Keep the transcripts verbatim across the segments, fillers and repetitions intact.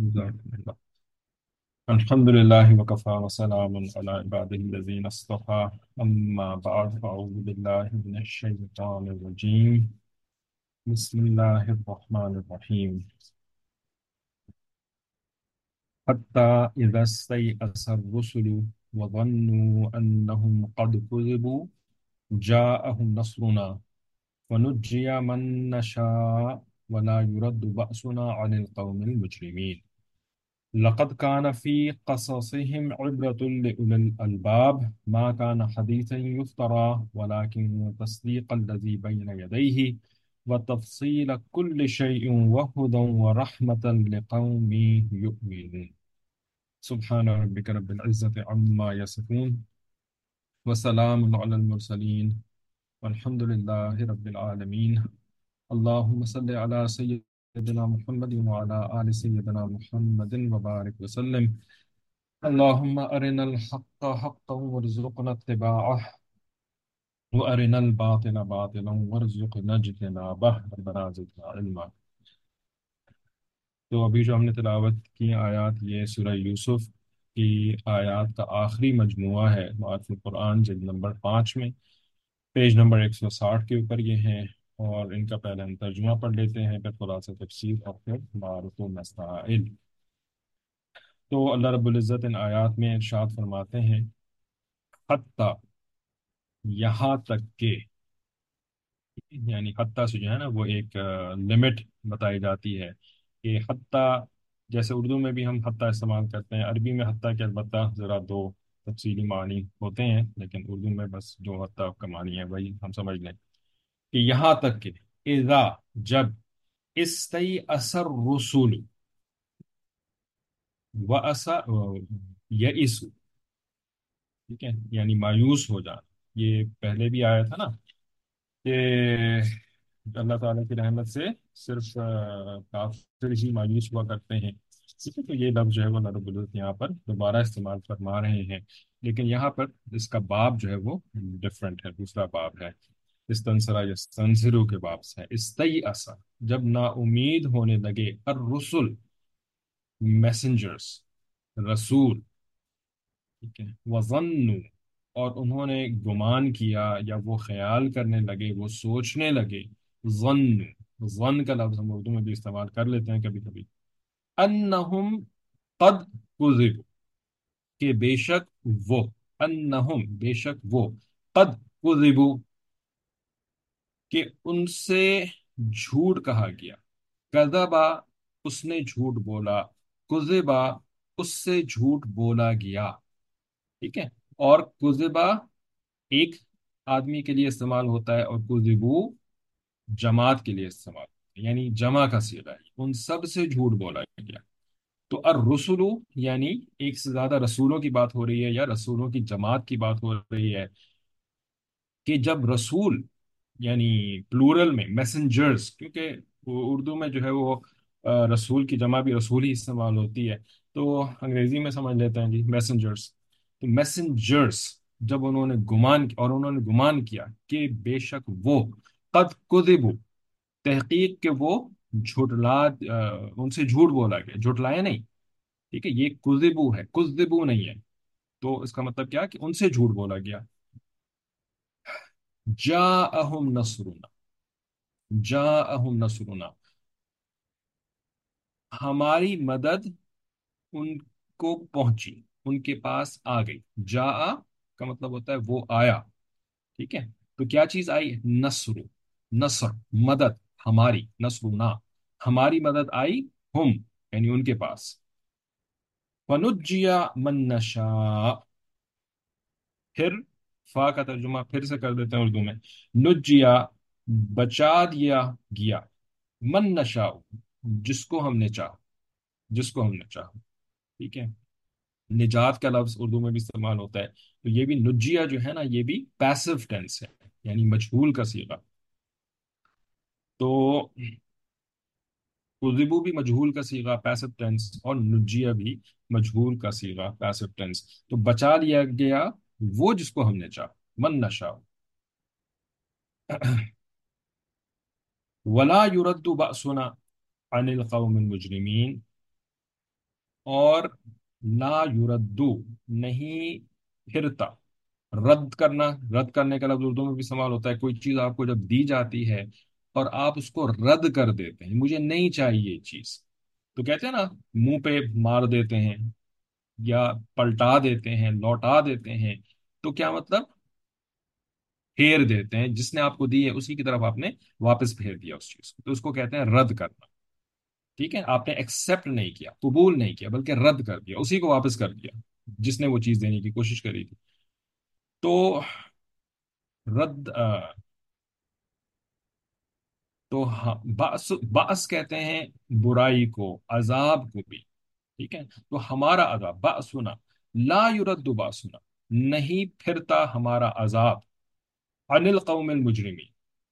جزاكم الله. الحمد لله وكفى وسلام على عباده الذين اصطفى. أما بعد فأعوذ بالله من الشيطان الرجيم. بسم الله الرحمن الرحيم. حتى إذا استيأس الرسل وظنوا أنهم قد كذبوا جاءهم نصرنا ونجي من نشاء ولا يرد بأسنا عن القوم المجرمين. لقد كان في قصصهم عبرة لأولي الألباب ما كان حديثا يفترى ولكن تصديق الذي بين يديه وتفصيل كل شيء وهدى ورحمة لقوم يؤمنون. سبحان ربك رب العزة عما يصفون وسلام على المرسلين والحمد لله رب العالمين. اللهم صل على سيدنا محمد وعلى آل سيدنا محمد وبارك وسلم. اللهم أرنا الحق حقا وارزقنا اتباعه وأرنا الباطل باطلا وارزقنا اجتنابه ربنا زدنا علما. تو ابھی جو ہم نے تلاوت کی آیات، یہ سورہ یوسف کی آیات کا آخری مجموعہ ہے معارف القرآن جلد نمبر پانچ میں، پیج نمبر ایک سو ساٹھ کے اوپر یہ ہیں، اور ان کا پہلے ہم ترجمہ پڑھ لیتے ہیں، پھر خلاصہ تفسیر اور پھر معارف و مسائل۔ تو اللہ رب العزت ان آیات میں ارشاد فرماتے ہیں حتیٰ، یہاں تک کہ، یعنی حتیٰ سے جو ہے نا وہ ایک لمٹ بتائی جاتی ہے کہ حتیٰ، جیسے اردو میں بھی ہم حتیٰ استعمال کرتے ہیں، عربی میں حتیٰ کہ البتہ ذرا دو تفصیلی معنی ہوتے ہیں، لیکن اردو میں بس جو حتیٰ کا معنی ہے وہی ہم سمجھ لیں کہ یہاں تک کہ اذا، جب، استئی اثر رسول و اثر یئس، ٹھیک ہے، یعنی مایوس ہو جانا، یہ پہلے بھی آیا تھا نا کہ اللہ تعالیٰ کی رحمت سے صرف آ، کافر ہی مایوس ہوا کرتے ہیں، ٹھیک ہے، تو یہ لفظ جو ہے وہ اللہ رب العزت یہاں پر دوبارہ استعمال فرما رہے ہیں، لیکن یہاں پر اس کا باب جو ہے وہ ڈفرینٹ ہے، دوسرا باب ہے، استنصرا یستنصرو کے باب سے ہے۔ استیأسا، جب نا امید ہونے لگے، الرسل، میسنجرس، رسول، ٹھیک ہے، وظنوا، اور انہوں نے گمان کیا یا وہ خیال کرنے لگے، وہ سوچنے لگے، ظن، ظن کا لفظ ہم اردو میں بھی استعمال کر لیتے ہیں کبھی کبھی، انہم قد کذب، کہ بے شک وہ، انہم بے شک وہ، قد کذبوا، کہ ان سے جھوٹ کہا گیا، کذبا، اس نے جھوٹ بولا، کذبا، اس سے جھوٹ بولا گیا، ٹھیک ہے، اور کذبا ایک آدمی کے لیے استعمال ہوتا ہے اور کذبو جماعت کے لیے استعمال ہوتا ہے، یعنی جمع کا صیغہ ہے، ان سب سے جھوٹ بولا گیا۔ تو الرسل، یعنی ایک سے زیادہ رسولوں کی بات ہو رہی ہے یا رسولوں کی جماعت کی بات ہو رہی ہے، کہ جب رسول، یعنی پلورل میں میسنجرز، کیونکہ وہ اردو میں جو ہے وہ آ، رسول کی جمع بھی رسول ہی استعمال ہوتی ہے، تو انگریزی میں سمجھ لیتے ہیں جی میسنجرز، تو میسنجرز جب انہوں نے گمان اور انہوں نے گمان کیا کہ بے شک وہ، قد کذبوا، تحقیق کہ وہ جھٹلا، آ، ان سے جھوٹ بولا گیا، جھٹلایا نہیں، ٹھیک ہے، یہ کذبو ہے، کذبو نہیں ہے، تو اس کا مطلب کیا کہ ان سے جھوٹ بولا گیا۔ جاءہم نصرنا، جاءہم نصرنا، ہماری مدد ان کو پہنچی، ان کے پاس آ گئی، جا کا مطلب ہوتا ہے وہ آیا، ٹھیک ہے، تو کیا چیز آئی؟ نصر، نصر، مدد ہماری، نصرنا، ہماری مدد آئی، ہم یعنی ان کے پاس، فنجیا من نشاء، پھر فا کا ترجمہ پھر سے کر دیتے ہیں اردو میں، نجیا، بچا دیا گیا، من نشاء، جس کو ہم نے چاہا، جس کو ہم نے چاہا، ٹھیک ہے، نجات کا لفظ اردو میں بھی استعمال ہوتا ہے، تو یہ بھی نجیہ جو ہے نا یہ بھی پیسو ٹینس ہے، یعنی مجہول کا صیغہ، تو کذبو بھی مجہول کا صیغہ پیسو ٹینس، اور نجیہ بھی مجہول کا صیغہ پیسو ٹینس، تو بچا لیا گیا وہ جس کو ہم نے چاہا، من نشاء، ولا يرد بأسنا عن القوم المجرمین، اور لا یردو نہیں پھرتا. رد کرنا، رد کرنے کا لفظ اردو میں بھی استعمال ہوتا ہے. کوئی چیز آپ کو جب دی جاتی ہے اور آپ اس کو رد کر دیتے ہیں، مجھے نہیں چاہیے یہ چیز، تو کہتے ہیں نا منہ پہ مار دیتے ہیں یا پلٹا دیتے ہیں، لوٹا دیتے ہیں. تو کیا مطلب؟ پھیر دیتے ہیں. جس نے آپ کو دی ہے اسی کی طرف آپ نے واپس پھیر دیا اس چیز کو، تو اس کو کہتے ہیں رد کرنا. ٹھیک ہے، آپ نے ایکسپٹ نہیں کیا، قبول نہیں کیا، بلکہ رد کر دیا، اسی کو واپس کر دیا جس نے وہ چیز دینے کی کوشش کری تھی. تو رد آ، تو ہاں، بأس بأس کہتے ہیں برائی کو، عذاب کو بھی. ٹھیک ہے، تو ہمارا عذاب بأسنا لا یرد بأسنا، نہیں پھرتا ہمارا عذاب عن القوم المجرمین،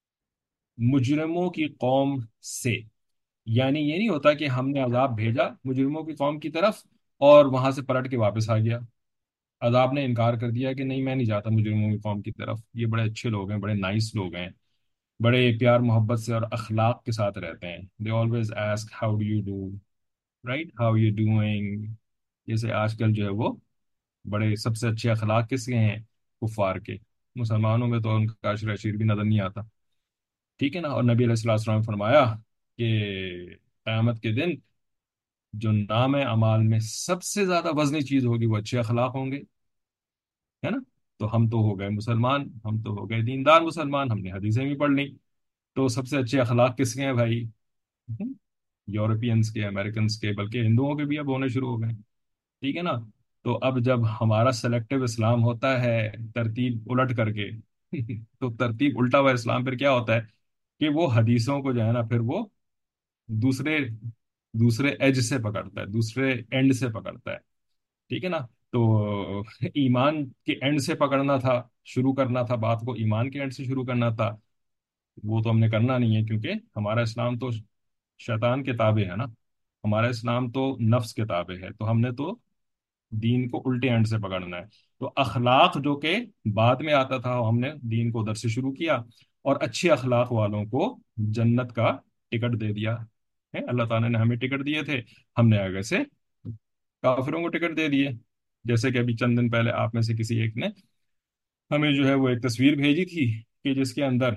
مجرموں کی قوم سے. یعنی یہ نہیں ہوتا کہ ہم نے عذاب بھیجا مجرموں کی قوم کی طرف اور وہاں سے پلٹ کے واپس آ گیا. عذاب نے انکار کر دیا کہ نہیں، میں نہیں جاتا مجرموں کی قوم کی طرف، یہ بڑے اچھے لوگ ہیں، بڑے نائس لوگ ہیں، بڑے پیار محبت سے اور اخلاق کے ساتھ رہتے ہیں. They always ask how do you do, right, how you doing. جیسے آج کل جو ہے وہ بڑے سب سے اچھے اخلاق کس کے ہیں؟ کفار کے. مسلمانوں میں تو ان کا عشر عشیر بھی نظر نہیں آتا. ٹھیک ہے نا. اور نبی علیہ الصلوۃ والسلام نے فرمایا کہ قیامت کے دن جو نام اعمال میں سب سے زیادہ وزنی چیز ہوگی وہ اچھے اخلاق ہوں گے. ہے نا. تو ہم تو ہو گئے مسلمان، ہم تو ہو گئے دیندار مسلمان، ہم نے حدیثیں بھی پڑھ لی. تو سب سے اچھے اخلاق کس کے ہیں بھائی؟ یورپینس کے، امریکنس کے، بلکہ ہندوؤں کے بھی اب ہونے شروع ہو گئے. ٹھیک ہے نا. تو اب جب ہمارا سلیکٹو اسلام ہوتا ہے ترتیب الٹ کر کے تو ترتیب الٹا ہوا اسلام پھر کیا ہوتا ہے کہ وہ حدیثوں کو جو ہے نا پھر وہ دوسرے دوسرے ایج سے پکڑتا ہے، دوسرے اینڈ سے پکڑتا ہے. ٹھیک ہے نا. تو ایمان کے اینڈ سے پکڑنا تھا، شروع کرنا تھا بات کو، ایمان کے اینڈ سے شروع کرنا تھا. وہ تو ہم نے کرنا نہیں ہے، کیونکہ ہمارا اسلام تو شیطان کے تابع ہے نا. ہمارا اسلام تو نفس کے تابع ہے، تو ہم نے تو دین کو الٹے اینڈ سے پکڑنا ہے. تو اخلاق جو کہ بعد میں آتا تھا، ہم نے دین کو ادھر سے شروع کیا، اور اچھے اخلاق والوں کو جنت کا ٹکٹ دے دیا ہے. اللہ تعالیٰ نے ہمیں ٹکٹ دیے تھے، ہم نے آگے سے کافروں کو ٹکٹ دے دیے. جیسے کہ ابھی چند دن پہلے آپ میں سے کسی ایک نے ہمیں جو ہے وہ ایک تصویر بھیجی تھی کہ جس کے اندر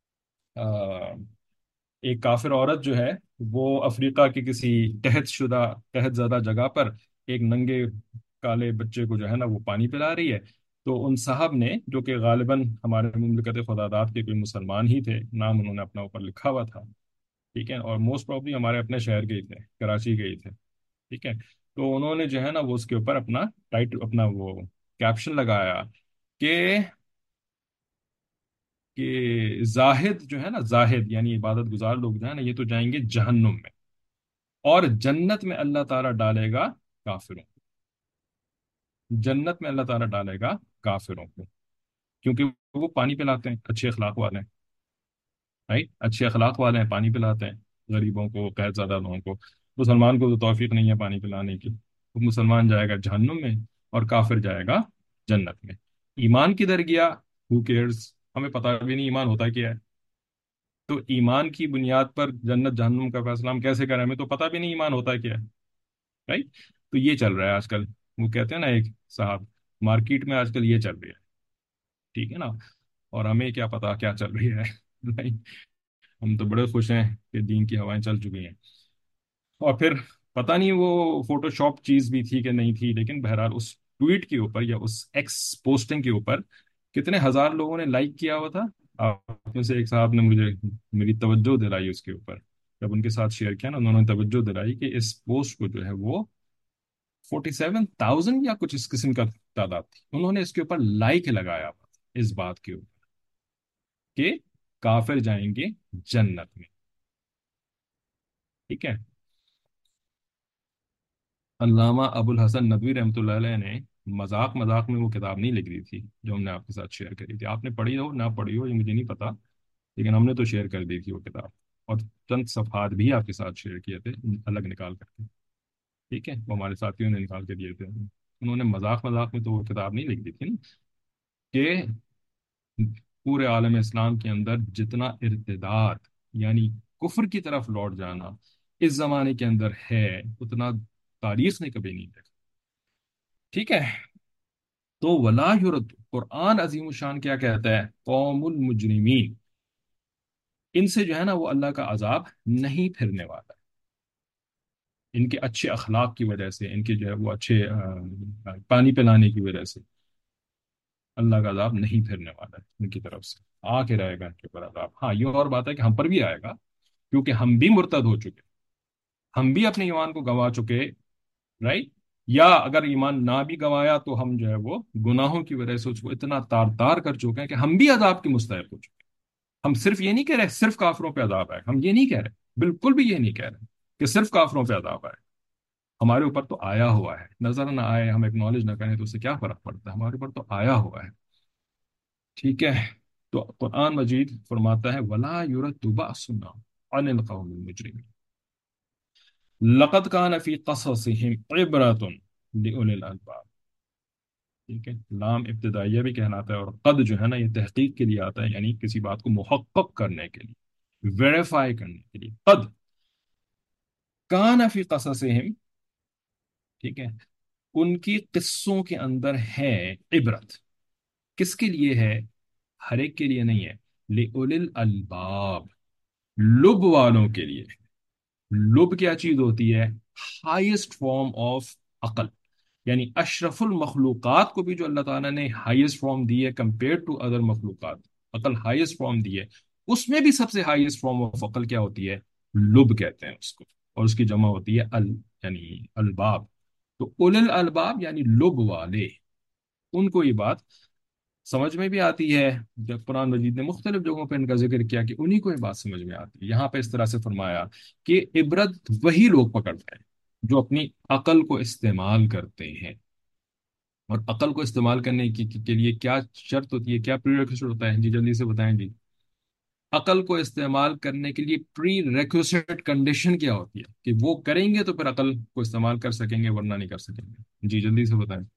آ، ایک کافر عورت جو ہے وہ افریقہ کے کسی قحط شدہ قحط زدہ جگہ پر ایک ننگے کالے بچے کو جو ہے نا وہ پانی پلا رہی ہے. تو ان صاحب نے، جو کہ غالباً ہمارے مملکت خدا داد کے کوئی مسلمان ہی تھے، نام انہوں نے اپنا اوپر لکھا ہوا تھا. ٹھیک ہے، اور موسٹ پروبلی ہمارے اپنے شہر کے ہی تھے، کراچی کے ہی تھے. ٹھیک ہے. تو انہوں نے جو ہے نا وہ اس کے اوپر اپنا ٹائٹ اپنا وہ کیپشن لگایا کہ کہ زاہد جو ہے نا، زاہد یعنی عبادت گزار لوگ جو ہے نا، یہ تو جائیں گے جہنم میں، اور جنت میں اللہ تعالیٰ ڈالے گا کافروں کو. جنت میں اللہ تعالیٰ ڈالے گا کافروں کو، کیونکہ وہ پانی پلاتے ہیں، اچھے اخلاق والے ہیں. رائٹ، اچھے اخلاق والے ہیں، پانی پلاتے ہیں غریبوں کو، قحط زدہ لوگوں کو. مسلمان کو تو توفیق نہیں ہے پانی پلانے کی. وہ مسلمان جائے گا جہنم میں اور کافر جائے گا جنت میں. ایمان کدھر گیا؟ ہو کیئرز، ہمیں پتہ بھی نہیں ایمان ہوتا کیا ہے. تو ایمان کی بنیاد پر جنت جہنم کا فیصلہ ہم کیسے کریں؟ ہمیں تو پتہ بھی نہیں ایمان ہوتا کیا ہے. رائٹ. تو یہ چل رہا ہے آج کل. وہ کہتے ہیں نا ایک صاحب، مارکیٹ میں آج کل یہ چل رہی ہے. ٹھیک ہے نا. اور ہمیں کیا پتا کیا چل رہی ہے نہیں. ہم تو بڑے خوش ہیں کہ دین کی ہوائیں چل چکی ہیں. اور پھر پتہ نہیں وہ فوٹو شاپ چیز بھی تھی کہ نہیں تھی، لیکن بہرحال اس ٹویٹ کے اوپر یا اس ایکس پوسٹنگ کے اوپر کتنے ہزار لوگوں نے لائک کیا ہوا تھا. آپ میں سے ایک صاحب نے مجھے میری توجہ دلائی اس کے اوپر. جب ان کے ساتھ شیئر کیا نا، انہوں نے توجہ دلائی کہ اس پوسٹ کو جو ہے وہ فورٹی سیون تھاؤزینڈ یا کچھ اس قسم کا تعداد تھی. انہوں نے اس کے اوپر لائک لگایا ہوا تھا اس بات کے اوپر کہ کافر جائیں گے جنت میں. ٹھیک ہے. علامہ ابو الحسن ندوی رحمۃ اللہ علیہ نے مذاق مذاق میں وہ کتاب نہیں لکھ رہی تھی جو ہم نے آپ کے ساتھ شیئر کری تھی. آپ نے پڑھی ہو نہ پڑھی ہو یہ مجھے نہیں پتا، لیکن ہم نے تو شیئر کر دی تھی وہ کتاب، اور چند صفحات بھی آپ کے ساتھ شیئر کیے تھے الگ نکال کر کے. ٹھیک ہے، وہ ہمارے ساتھیوں نے نکال کے دیے تھے. انہوں نے مذاق مذاق میں تو وہ کتاب نہیں لکھ دی تھی نا کہ پورے عالم اسلام کے اندر جتنا ارتداد یعنی کفر کی طرف لوٹ جانا اس زمانے کے اندر ہے، اتنا تاریخ نے کبھی نہیں دیکھا. ٹھیک ہے. تو ولا یرد، قرآن عظیم الشان کیا کہتا ہے؟ قوم المجرمین، ان سے جو ہے نا وہ اللہ کا عذاب نہیں پھرنے والا. ان کے اچھے اخلاق کی وجہ سے، ان کے جو ہے وہ اچھے آ، پانی پلانے کی وجہ سے اللہ کا عذاب نہیں پھرنے والا ہے ان کی طرف سے. آ کے رہے گا ان کے اوپر عذاب. ہاں یہ اور بات ہے کہ ہم پر بھی آئے گا، کیونکہ ہم بھی مرتد ہو چکے، ہم بھی اپنے ایمان کو گنوا چکے. رائٹ. یا اگر ایمان نہ بھی گنوایا تو ہم جو ہے وہ گناہوں کی وجہ سے اس کو اتنا تار تار کر چکے ہیں کہ ہم بھی عذاب کے مستحق ہو چکے ہیں. ہم صرف یہ نہیں کہہ رہے صرف کافروں پہ عذاب آئے، ہم یہ نہیں کہہ رہے، بالکل بھی یہ نہیں کہہ رہے کہ صرف کافروں پہ عذاب آئے. ہمارے اوپر تو آیا ہوا ہے، نظر نہ آئے، ہم ایکنالج نہ کریں تو اس سے کیا فرق پڑتا ہے، ہمارے اوپر تو آیا ہوا ہے. ٹھیک ہے. تو قرآن مجید فرماتا ہے ولا یرد بأسنا عن القوم المجرمین لقد كان في قصصهم عبرة لأولي الألباب. ٹھیک ہے. لام ابتدائیہ بھی کہلاتا ہے، اور قد جو ہے نا یہ تحقیق کے لیے آتا ہے، یعنی کسی بات کو محقق کرنے کے لیے، ویریفائی کرنے کے لیے. قد کان فی قصصہم، ٹھیک ہے، ان کی قصوں کے اندر ہے عبرت. کس کے لیے ہے؟ ہر ایک کے لیے نہیں ہے. لِأُولِي الْأَلْبَابِ، لب والوں کے لیے. لب کیا چیز ہوتی ہے؟ ہائیسٹ فارم آف عقل. یعنی اشرف المخلوقات کو بھی جو اللہ تعالیٰ نے ہائیسٹ فارم دی ہے کمپیئر ٹو ادر مخلوقات، عقل ہائیسٹ فارم دی ہے، اس میں بھی سب سے ہائیسٹ فارم آف عقل کیا ہوتی ہے؟ لب کہتے ہیں اس کو، اور اس کی جمع ہوتی ہے ال، یعنی الباب. تو اول الالباب یعنی لب والے، ان کو یہ بات سمجھ میں بھی آتی ہے. جب قرآن مجید نے مختلف جگہوں پہ ان کا ذکر کیا کہ انہی کو یہ بات سمجھ میں آتی ہے. یہاں پہ اس طرح سے فرمایا کہ عبرت وہی لوگ پکڑتے ہیں جو اپنی عقل کو استعمال کرتے ہیں. اور عقل کو استعمال کرنے کی کے لیے کیا شرط ہوتی ہے، کیا پری ریکوسٹ ہوتا ہے؟ جی جلدی سے بتائیں جی. عقل کو استعمال کرنے کے لیے پری ریکوسٹ کنڈیشن کیا ہوتی ہے کہ وہ کریں گے تو پھر عقل کو استعمال کر سکیں گے، ورنہ نہیں کر سکیں گے. جی جلدی سے بتائیں.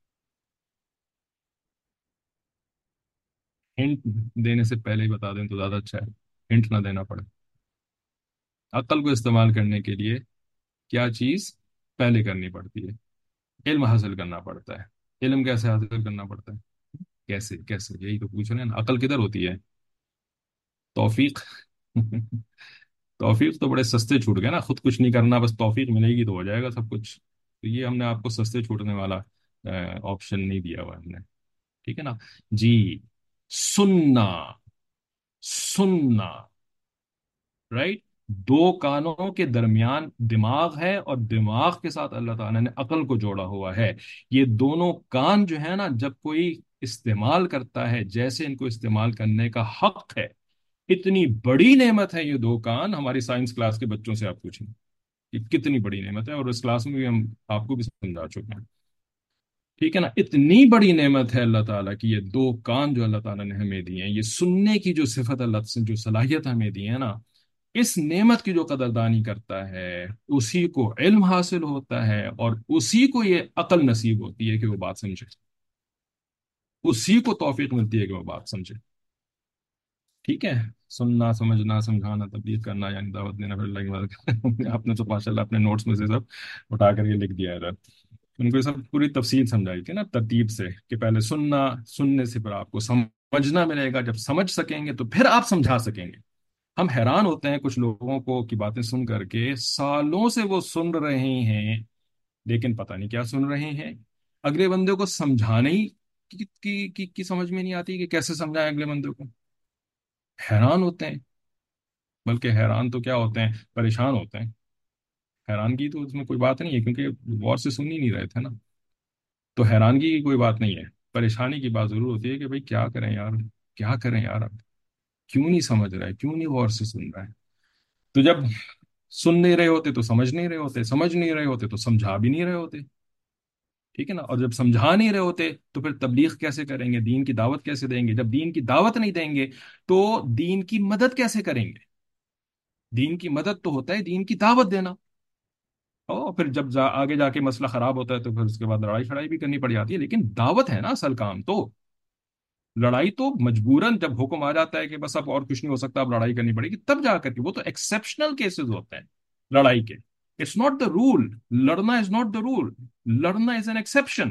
ہنٹ دینے سے پہلے ہی بتا دیں تو زیادہ اچھا ہے، ہنٹ نہ دینا پڑے. عقل کو استعمال کرنے کے لیے کیا چیز پہلے کرنی پڑتی ہے؟ علم حاصل کرنا پڑتا ہے. علم کیسے حاصل کرنا پڑتا ہے؟ کیسے کیسے یہی تو پوچھ رہے ہیں نا. عقل کدھر ہوتی ہے؟ توفیق. توفیق تو بڑے سستے چھوٹ گئے نا، خود کچھ نہیں کرنا، بس توفیق ملے گی تو ہو جائے گا سب کچھ. تو یہ ہم نے آپ کو سستے چھوٹنے والا آپشن نہیں دیا ہوا ہم نے. ٹھیک ہے نا جی. سننا، سننا، رائٹ. دو کانوں کے درمیان دماغ ہے، اور دماغ کے ساتھ اللہ تعالیٰ نے عقل کو جوڑا ہوا ہے. یہ دونوں کان جو ہے نا جب کوئی استعمال کرتا ہے جیسے ان کو استعمال کرنے کا حق ہے، اتنی بڑی نعمت ہے یہ دو کان. ہماری سائنس کلاس کے بچوں سے آپ پوچھیں کہ کتنی بڑی نعمت ہے، اور اس کلاس میں بھی ہم آپ کو بھی سمجھا چکے ہیں. ٹھیک ہے نا. اتنی بڑی نعمت ہے اللہ تعالیٰ کی، یہ دو کان جو اللہ تعالیٰ نے ہمیں دیے ہیں، یہ سننے کی جو صفت اللہ سے جو صلاحیت ہمیں دی ہے نا، اس نعمت کی جو قدردانی کرتا ہے اسی کو علم حاصل ہوتا ہے، اور اسی کو یہ عقل نصیب ہوتی ہے کہ وہ بات سمجھے، اسی کو توفیق ملتی ہے کہ وہ بات سمجھے. ٹھیک ہے. سننا، سمجھنا، سمجھانا، تبلیغ کرنا، یعنی دعوت دینا، پھر اللہ کی مدد کرنا. آپ نے تو ماشاء اللہ اپنے نوٹس میں سے سب اٹھا کر کے لکھ دیا ہے ادھر. ان کو یہ سب پوری تفصیل سمجھائی تھی نا ترتیب سے، کہ پہلے سننا، سننے سے پھر آپ کو سمجھنا ملے گا، جب سمجھ سکیں گے تو پھر آپ سمجھا سکیں گے. ہم حیران ہوتے ہیں کچھ لوگوں کو کی باتیں سن کر کے، سالوں سے وہ سن رہے ہیں لیکن پتہ نہیں کیا سن رہے ہیں. اگلے بندے کو سمجھانے ہی کی, کی, کی, کی سمجھ میں نہیں آتی کہ کیسے سمجھائیں اگلے بندے کو. حیران ہوتے ہیں، بلکہ حیران تو کیا ہوتے ہیں، پریشان ہوتے ہیں. حیرانگی تو اس میں کوئی بات نہیں ہے، کیونکہ غور سے سن ہی نہیں رہے تھے نا. تو حیرانگی کی کوئی بات نہیں ہے، پریشانی کی بات ضرور ہوتی ہے کہ بھئی کیا کریں یار، کیا کریں یار، اب کیوں نہیں سمجھ رہا ہے، کیوں نہیں غور سے سن رہا ہے. تو جب سن نہیں رہے ہوتے تو سمجھ نہیں رہے ہوتے، سمجھ نہیں رہے ہوتے تو سمجھا بھی نہیں رہے ہوتے. ٹھیک ہے نا. اور جب سمجھا نہیں رہے ہوتے تو پھر تبلیغ کیسے کریں گے، دین کی دعوت کیسے دیں گے؟ جب دین کی دعوت نہیں دیں گے تو دین کی مدد کیسے کریں گے؟ دین کی مدد تو ہوتا ہے دین کی دعوت دینا. اور پھر جب جا آگے جا کے مسئلہ خراب ہوتا ہے تو پھر اس کے بعد لڑائی شڑائی بھی کرنی پڑ جاتی ہے، لیکن دعوت ہے نا اصل کام. تو لڑائی تو مجبوراً جب حکم آ جاتا ہے کہ بس اب اور کچھ نہیں ہو سکتا، اب لڑائی کرنی پڑے گی، تب جا کر کے، وہ تو ایکسیپشنل کیسز ہوتے ہیں لڑائی کے، اٹس ناٹ دا رول. لڑنا از ناٹ دا رول. لڑنا از این ایکسپشن.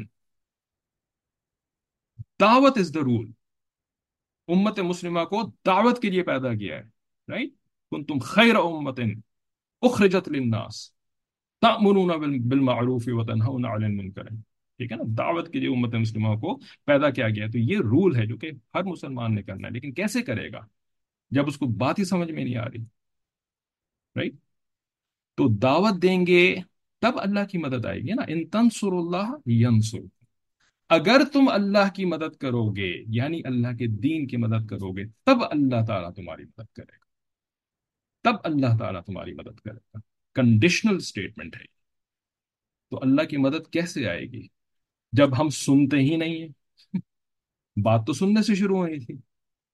دعوت از دا رول. امت مسلمہ کو دعوت کے لیے پیدا کیا ہے. رائٹ. کنتم خیر امت اخرجت للناس تأمرون بال- بالمعروف وتنہون عن المنکر. ٹھیک ہے نا. دعوت کے لیے امت مسلمہ کو پیدا کیا گیا ہے. تو یہ رول ہے جو کہ ہر مسلمان نے کرنا ہے. لیکن کیسے کرے گا جب اس کو بات ہی سمجھ میں نہیں آ رہی. رائٹ. تو دعوت دیں گے تب اللہ کی مدد آئے گی نا. ان تنصر اللہ ینصر. اگر تم اللہ کی مدد کرو گے یعنی اللہ کے دین کی مدد کرو گے تب اللہ تعالیٰ تمہاری مدد کرے گا. تب اللہ تعالیٰ تمہاری مدد کرے گا. کنڈیشنل اسٹیٹمنٹ ہے. تو اللہ کی مدد کیسے آئے گی جب ہم سنتے ہی نہیں ہیں. بات تو سننے سے شروع ہوئی تھی.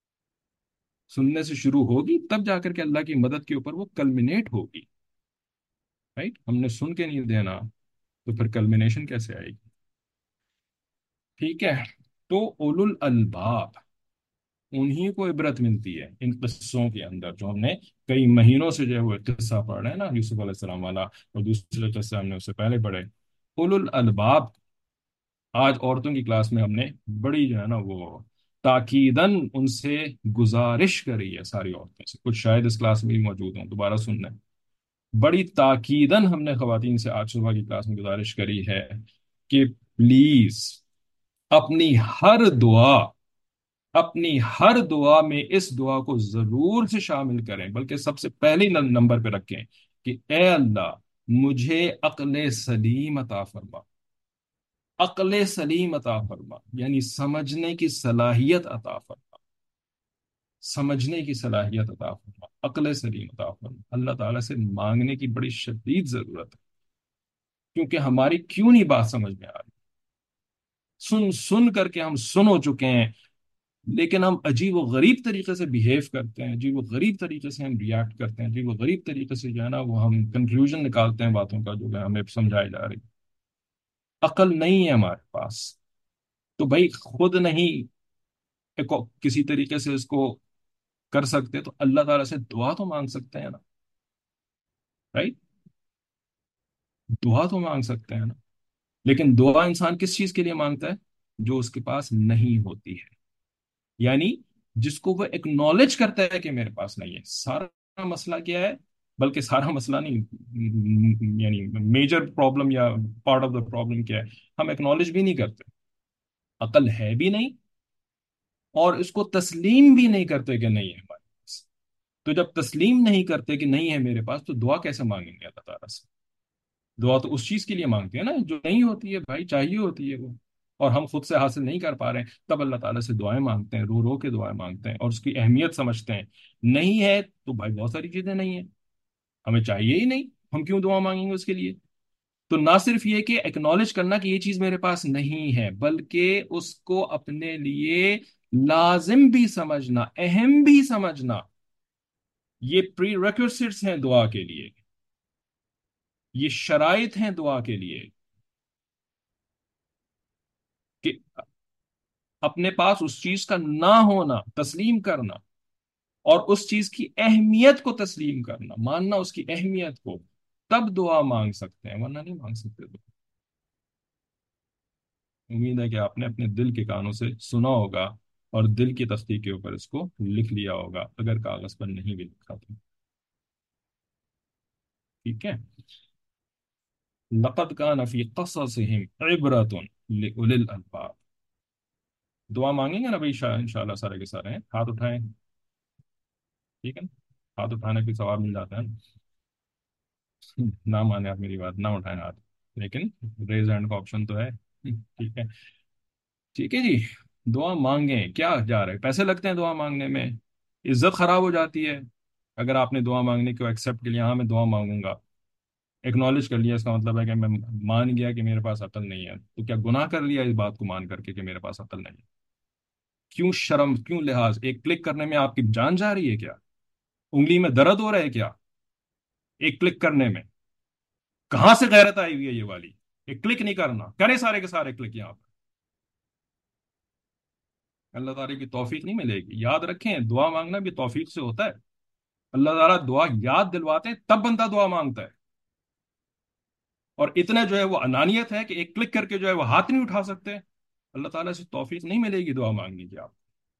سننے سے شروع ہوگی تب جا کر کے اللہ کی مدد کے اوپر وہ کلمینیٹ ہوگی. رائٹ. ہم نے سن کے نہیں دینا تو پھر کلمینیشن کیسے آئے گی. ٹھیک ہے. تو اولو الالباب انہی کو عبرت ملتی ہے ان قصوں کے اندر جو ہم نے کئی مہینوں سے جو ہے وہ قصہ پڑھ رہے ہیں نا یوسف علیہ السلام والا. اور دوسرے قصے ہم نے اس سے پہلے پڑھے. اولو الالباب. آج عورتوں کی کلاس میں ہم نے بڑی جو ہے نا وہ تاکیدن ان سے گزارش کری ہے ساری عورتوں سے. کچھ شاید اس کلاس میں بھی موجود ہوں دوبارہ سننا. بڑی تاکیدن ہم نے خواتین سے آج صبح کی کلاس میں گزارش کری ہے کہ پلیز اپنی ہر دعا اپنی ہر دعا میں اس دعا کو ضرور سے شامل کریں. بلکہ سب سے پہلے نمبر پہ رکھیں کہ اے اللہ مجھے عقل سلیم عطا فرما. عقل سلیم عطا فرما یعنی سمجھنے کی صلاحیت عطا فرما. سمجھنے کی صلاحیت عطا فرما. عقل سلیم عطا فرما. اللہ تعالیٰ سے مانگنے کی بڑی شدید ضرورت ہے. کیونکہ ہماری کیوں نہیں بات سمجھ میں آ رہی. سن سن کر کے ہم سن ہو چکے ہیں لیکن ہم عجیب و غریب طریقے سے بیہیو کرتے ہیں. عجیب و غریب طریقے سے ہم ریاکٹ کرتے ہیں. عجیب و غریب طریقے سے جو ہے نا وہ ہم کنکلوژن نکالتے ہیں باتوں کا جو ہے ہمیں سمجھائی جا رہی. عقل نہیں ہے ہمارے پاس. تو بھائی خود نہیں ایک کسی طریقے سے اس کو کر سکتے تو اللہ تعالیٰ سے دعا تو مانگ سکتے ہیں نا. رائٹ. دعا تو مانگ سکتے ہیں نا. لیکن دعا انسان کس چیز کے لیے مانگتا ہے جو اس کے پاس نہیں ہوتی ہے. یعنی جس کو وہ ایکنالج کرتا ہے کہ میرے پاس نہیں ہے. سارا مسئلہ کیا ہے بلکہ سارا مسئلہ نہیں یعنی میجر پرابلم یا پارٹ آف دا پرابلم کیا ہے ہم ایکنالج بھی نہیں کرتے. عقل ہے بھی نہیں اور اس کو تسلیم بھی نہیں کرتے کہ نہیں ہے ہمارے پاس. تو جب تسلیم نہیں کرتے کہ نہیں ہے میرے پاس تو دعا کیسے مانگیں گے اللہ تعالیٰ سے. دعا تو اس چیز کے لیے مانگتے ہیں نا جو نہیں ہوتی ہے بھائی. چاہیے ہوتی ہے وہ اور ہم خود سے حاصل نہیں کر پا رہے ہیں تب اللہ تعالیٰ سے دعائیں مانگتے ہیں. رو رو کے دعائیں مانگتے ہیں اور اس کی اہمیت سمجھتے ہیں. نہیں ہے تو بھائی بہت ساری چیزیں نہیں ہیں ہمیں چاہیے ہی نہیں. ہم کیوں دعا مانگیں گے اس کے لیے. تو نہ صرف یہ کہ ایکنالج کرنا کہ یہ چیز میرے پاس نہیں ہے بلکہ اس کو اپنے لیے لازم بھی سمجھنا اہم بھی سمجھنا. یہ پری ریکویسٹس ہیں دعا کے لیے. یہ شرائط ہیں دعا کے لیے کہ اپنے پاس اس چیز کا نہ ہونا تسلیم کرنا اور اس چیز کی اہمیت کو تسلیم کرنا ماننا اس کی اہمیت کو تب دعا مانگ سکتے ہیں ورنہ نہیں مانگ سکتے. دعا. امید ہے کہ آپ نے اپنے دل کے کانوں سے سنا ہوگا اور دل کی تختی کے اوپر اس کو لکھ لیا ہوگا اگر کاغذ پر نہیں بھی لکھا تو. ٹھیک ہے. لقد كان في قصصهم عبرة لأولي الألباب. دعا مانگیں گے نا بھائی ان شاء اللہ سارے کے سارے ہیں. ہاتھ اٹھائیں. ٹھیک ہے. ہاتھ اٹھانے پہ ثواب مل جاتا ہے. نہ مانے آپ میری بات نہ اٹھائیں ہاتھ لیکن ریز ہینڈ کا آپشن تو ہے. ٹھیک ہے. ٹھیک ہے جی. دعا مانگیں. کیا جا رہے پیسے لگتے ہیں دعا مانگنے میں. عزت خراب ہو جاتی ہے اگر آپ نے دعا مانگنے کو ایکسیپٹ کر لیا. ہاں میں دعا مانگوں گا ایکنالج کر لیا اس کا مطلب ہے کہ میں مان گیا کہ میرے پاس عقل نہیں ہے. تو کیا گناہ کر لیا اس بات کو مان کر کے کہ میرے پاس عقل نہیں ہے. کیوں شرم کیوں لحاظ. ایک کلک کرنے میں آپ کی جان جا رہی ہے کیا. انگلی میں درد ہو رہا ہے کیا ایک کلک کرنے میں. کہاں سے غیرت آئی ہوئی ہے یہ والی. ایک کلک نہیں کرنا کرے سارے کے سارے کلک یہاں پر. اللہ تعالیٰ کی توفیق نہیں ملے گی. یاد رکھیں دعا مانگنا بھی توفیق سے ہوتا ہے. اللہ تعالیٰ دعا یاد دلواتے ہیں تب بندہ دعا مانگتا ہے. اور اتنا جو ہے وہ انانیت ہے کہ ایک کلک کر کے جو ہے وہ ہاتھ نہیں اٹھا سکتے. اللہ تعالیٰ سے توفیق نہیں ملے گی دعا مانگنے کی. آپ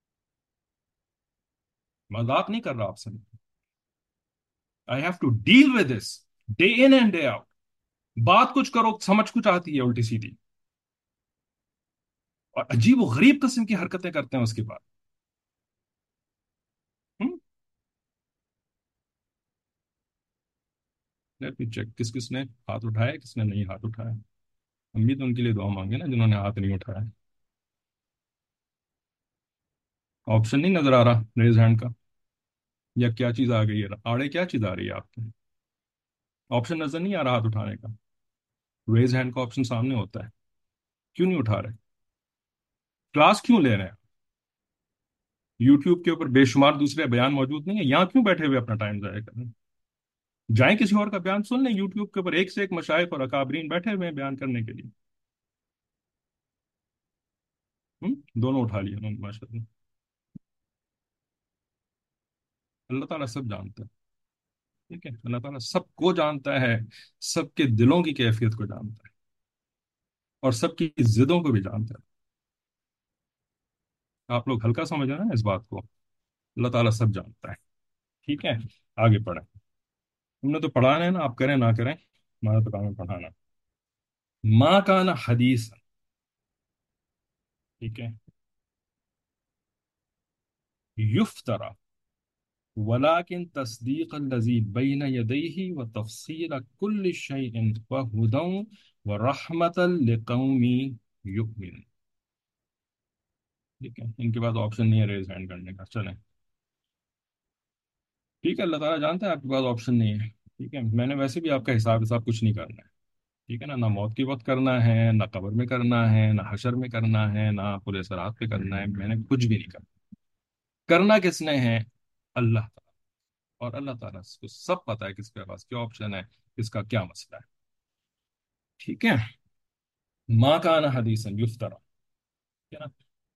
مذاق نہیں کر رہا آپ سے. I have to deal with this day in and day out. بات کچھ کرو سمجھ کچھ آتی ہے الٹی سیدھی. اور عجیب و غریب قسم کی حرکتیں کرتے ہیں اس کے بعد. لیٹ می چیک کس کس نے ہاتھ اٹھایا کس نے نہیں ہاتھ اٹھایا. ہم بھی تو ان کے لیے دعا مانگے نا جنہوں نے ہاتھ نہیں اٹھایا. آپشن نہیں نظر آ رہا ریز ہینڈ کا؟ یا کیا چیز آ گئی ہے آڑے کیا چیز آ رہی ہے آپ کی؟ آپشن نظر نہیں آ رہا ہاتھ اٹھانے کا؟ ریز ہینڈ کا آپشن سامنے ہوتا ہے. کیوں نہیں اٹھا رہے؟ کلاس کیوں لے رہے ہیں؟ یوٹیوب کے اوپر بے شمار دوسرے بیان موجود نہیں ہے، یہاں کیوں بیٹھے ہوئے اپنا ٹائم ضائع کر رہے ہیں؟ جائیں کسی اور کا بیان سن لیں. یوٹیوب کے اوپر ایک سے ایک مشائخ اور اکابرین بیٹھے ہوئے ہیں بیان کرنے کے لیے. ہم؟ دونوں اٹھا لیے انہوں نے ماشاء اللہ. اللہ تعالیٰ سب جانتا ہے. ٹھیک ہے، اللہ تعالیٰ سب کو جانتا ہے، سب کے دلوں کی کیفیت کو جانتا ہے، اور سب کی ضدوں کو بھی جانتا ہے. آپ لوگ ہلکا سمجھ رہے ہیں نا اس بات کو. اللہ تعالیٰ سب جانتا ہے. ٹھیک ہے، آگے پڑھیں. ہم نے تو پڑھانا ہے نا، آپ کریں نہ کریں ہمارا تو کام ہے پڑھانا. ماں کا نا حدیث. ٹھیک ہے. یفترا ولكن تصديق الذي بين يديه وتفصيل كل شيء وهدى ورحمة لقوم يؤمنون. ٹھیک ہے، ان کے بعد آپشن نہیں ہے ریز ہینڈ کرنے کا. چلیں ٹھیک ہے، اللہ تعالیٰ جانتا ہے آپ کے پاس آپشن نہیں ہے. ٹھیک ہے، میں نے ویسے بھی آپ کا حساب حساب کچھ نہیں کرنا ہے. ٹھیک ہے نا، نہ موت کی وقت کرنا ہے، نہ قبر میں کرنا ہے، نہ حشر میں کرنا ہے، نہ پورے سرات پہ کرنا ہے. میں نے کچھ بھی نہیں کرنا. کرنا کس نے ہے؟ اللہ تعالیٰ. اور اللہ تعالیٰ کو سب پتا ہے کس کے پاس کیا آپشن ہے، کس کا کیا مسئلہ ہے. ٹھیک ہے. ماں کا نا حدیثن یفترا. ٹھیک ہے نا،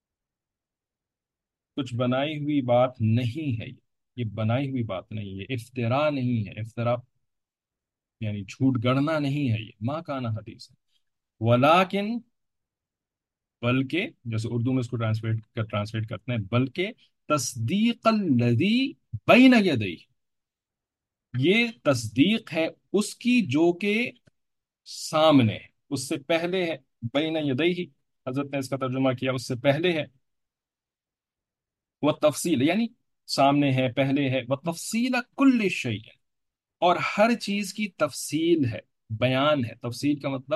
کچھ بنائی ہوئی بات نہیں ہے. یہ یہ بنائی ہوئی بات نہیں ہے، افترا نہیں ہے. افترا یعنی جھوٹ گڑنا نہیں ہے. یہ ماں کا نا حدیث. ولیکن بلکہ، جیسے اردو میں اس کو ٹرانسلیٹ کر ٹرانسلیٹ کرتے ہیں، بلکہ تصدیق الذی بین یدیہ. یہ تصدیق ہے اس کی جو کہ سامنے ہے، اس سے پہلے ہے. بین یدیہ حضرت نے اس کا ترجمہ کیا اس سے پہلے ہے. وہ تفصیل یعنی سامنے ہے، پہلے ہے. وہ تفصیل کل شیء، اور ہر چیز کی تفصیل ہے، بیان ہے. تفصیل کا مطلب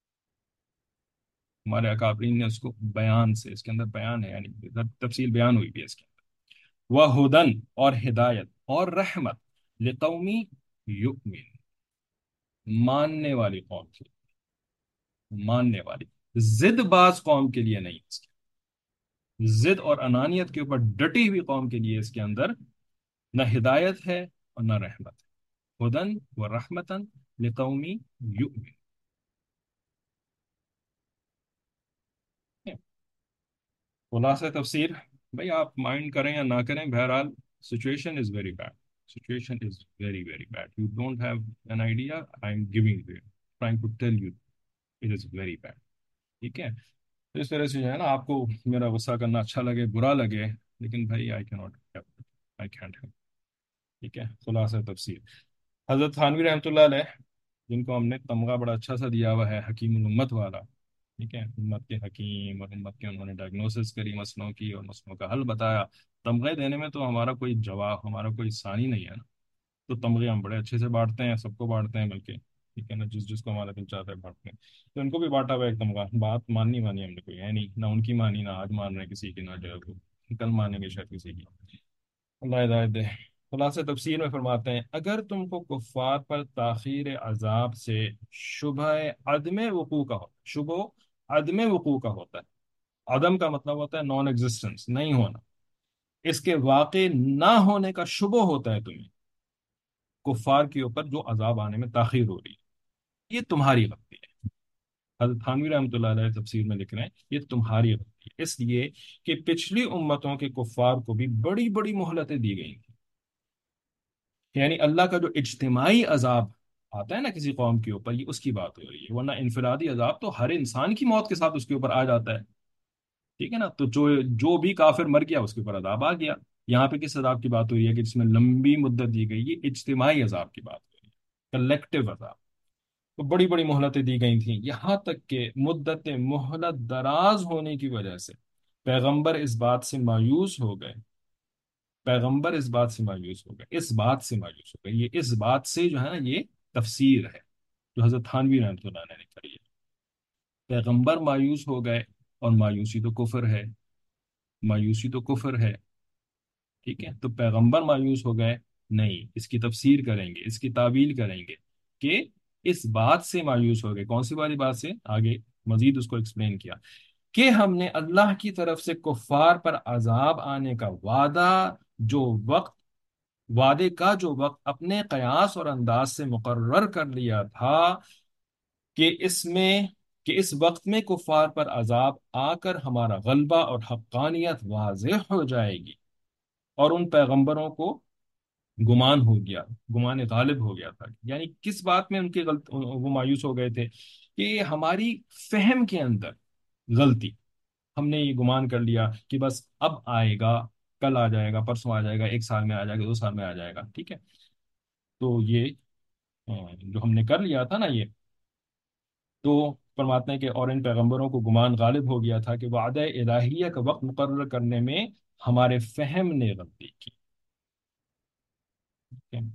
ہمارے اکابرین نے اس کو بیان سے، اس کے اندر بیان ہے یعنی تفصیل بیان ہوئی بھی ہے اس کے اندر. وہ ہدن اور ہدایت اور رحمت لقومی یؤمن، ماننے والی قوم کے لیے. ماننے والی ضد باز قوم کے لیے نہیں. اس کی ضد اور انانیت کے اوپر ڈٹی ہوئی قوم کے لیے اس کے اندر نہ ہدایت ہے اور نہ رحمت ہے. ہدن و رحمتن لقومی یؤمن. خلاصہ تفسیر، بھئی آپ مائنڈ کریں یا نہ کریں، بہرحال situation is very bad. Situation is very very bad. You don't have an idea. I am giving you, trying to tell you it is very bad. ٹھیک ہے. تو اس طرح سے جو ہے نا، آپ کو میرا غصہ کرنا اچھا لگے برا لگے، لیکن بھائی آئی کی ناٹ آئی کینٹ ہیلپ. ٹھیک ہے. خلاصہ تفسیر، حضرت تھانوی رحمۃ اللہ علیہ، جن کو ہم نے تمغہ بڑا اچھا سا دیا ہوا ہے حکیم الامت والا. ٹھیک ہے، امت کے حکیم، اور امت کے انہوں نے ڈائگنوسس کری مسئلوں کی اور مسئلوں کا حل بتایا. تمغے دینے میں تو ہمارا کوئی جواب، ہمارا کوئی ثانی نہیں ہے نا. تو تمغے ہم بڑے اچھے سے بانٹتے ہیں، سب کو بانٹتے ہیں بلکہ. ٹھیک ہے نا، جس جس کو ہمارا دل چاہتا ہے بانٹتے ہیں. تو ان کو بھی بانٹا ہوا ہے ایک تمغہ. بات ماننی مانی ہم نے کوئی ہے نہیں، نہ ان کی مانی، نہ آج مان رہے ہیں کسی کی، نہ جو ہے وہ کل مانیں گے شاید کسی کی. اللہ ہدایت دے. خلاصہ تفسیر میں فرماتے ہیں، اگر تم کو کفار پر تاخیر عذاب سے شبہ عدم وقوع کا ہو، شبہ عدم وقوع کا ہوتا ہے. عدم کا مطلب ہوتا ہے نان ایگزسٹنس، نہیں ہونا. اس کے واقع نہ ہونے کا شبہ ہوتا ہے تمہیں، کفار کے اوپر جو عذاب آنے میں تاخیر ہو رہی ہے، یہ تمہاری غلطی ہے. حضرت تھانوی رحمۃ اللہ علیہ تفسیر میں لکھ رہے ہیں یہ تمہاری غلطی ہے، اس لیے کہ پچھلی امتوں کے کفار کو بھی بڑی بڑی مہلتیں دی گئی تھیں. یعنی اللہ کا جو اجتماعی عذاب آتا ہے نا کسی قوم کے اوپر، یہ اس کی بات ہو رہی ہے، ورنہ انفرادی عذاب تو ہر انسان کی موت کے ساتھ اس کے اوپر آ جاتا ہے، ٹھیک ہے نا؟ تو جو جو بھی کافر مر گیا اس کے اوپر عذاب آ گیا۔ یہاں پہ کس عذاب کی بات ہو رہی ہے کہ جس میں لمبی مدت دی گئی، یہ اجتماعی عذاب کی بات ہو رہی ہے، کلیکٹیو عذاب۔ تو بڑی بڑی مہلتیں دی گئی تھیں، یہاں تک کہ مدت مہلت دراز ہونے کی وجہ سے پیغمبر اس بات سے مایوس ہو گئے، پیغمبر اس بات سے مایوس ہو گئے، اس بات سے مایوس ہو گئے، یہ اس بات سے جو ہے نا یہ تفسیر ہے جو حضرت تھانوی رحمۃ اللہ علیہ نے کری ہے۔ پیغمبر مایوس ہو گئے، اور مایوسی تو کفر ہے، مایوسی تو کفر ہے، ٹھیک ہے؟ تو پیغمبر مایوس ہو گئے، نہیں، اس کی تفسیر کریں گے، اس کی تعویل کریں گے کہ اس بات سے مایوس ہو گئے، کون سی والی بات سے؟ آگے مزید اس کو ایکسپلین کیا کہ ہم نے اللہ کی طرف سے کفار پر عذاب آنے کا وعدہ، جو وقت، وعدے کا جو وقت اپنے قیاس اور انداز سے مقرر کر لیا تھا کہ اس میں کہ اس وقت میں کفار پر عذاب آ کر ہمارا غلبہ اور حقانیت واضح ہو جائے گی، اور ان پیغمبروں کو گمان ہو گیا، گمان غالب ہو گیا تھا۔ یعنی کس بات میں ان کے غلط وہ مایوس ہو گئے تھے؟ کہ ہماری فہم کے اندر غلطی، ہم نے یہ گمان کر لیا کہ بس اب آئے گا، کل آ جائے گا، پرسوں آ جائے گا، ایک سال میں آ جائے گا، دو سال میں آ جائے گا، ٹھیک ہے؟ تو یہ آ، جو ہم نے کر لیا تھا نا یہ، تو فرماتے ہیں کہ اور ان پیغمبروں کو گمان غالب ہو گیا تھا کہ وعدہ الہیہ کا وقت مقرر کرنے میں ہمارے فہم نے غلطی کی، ٹھیک ہے؟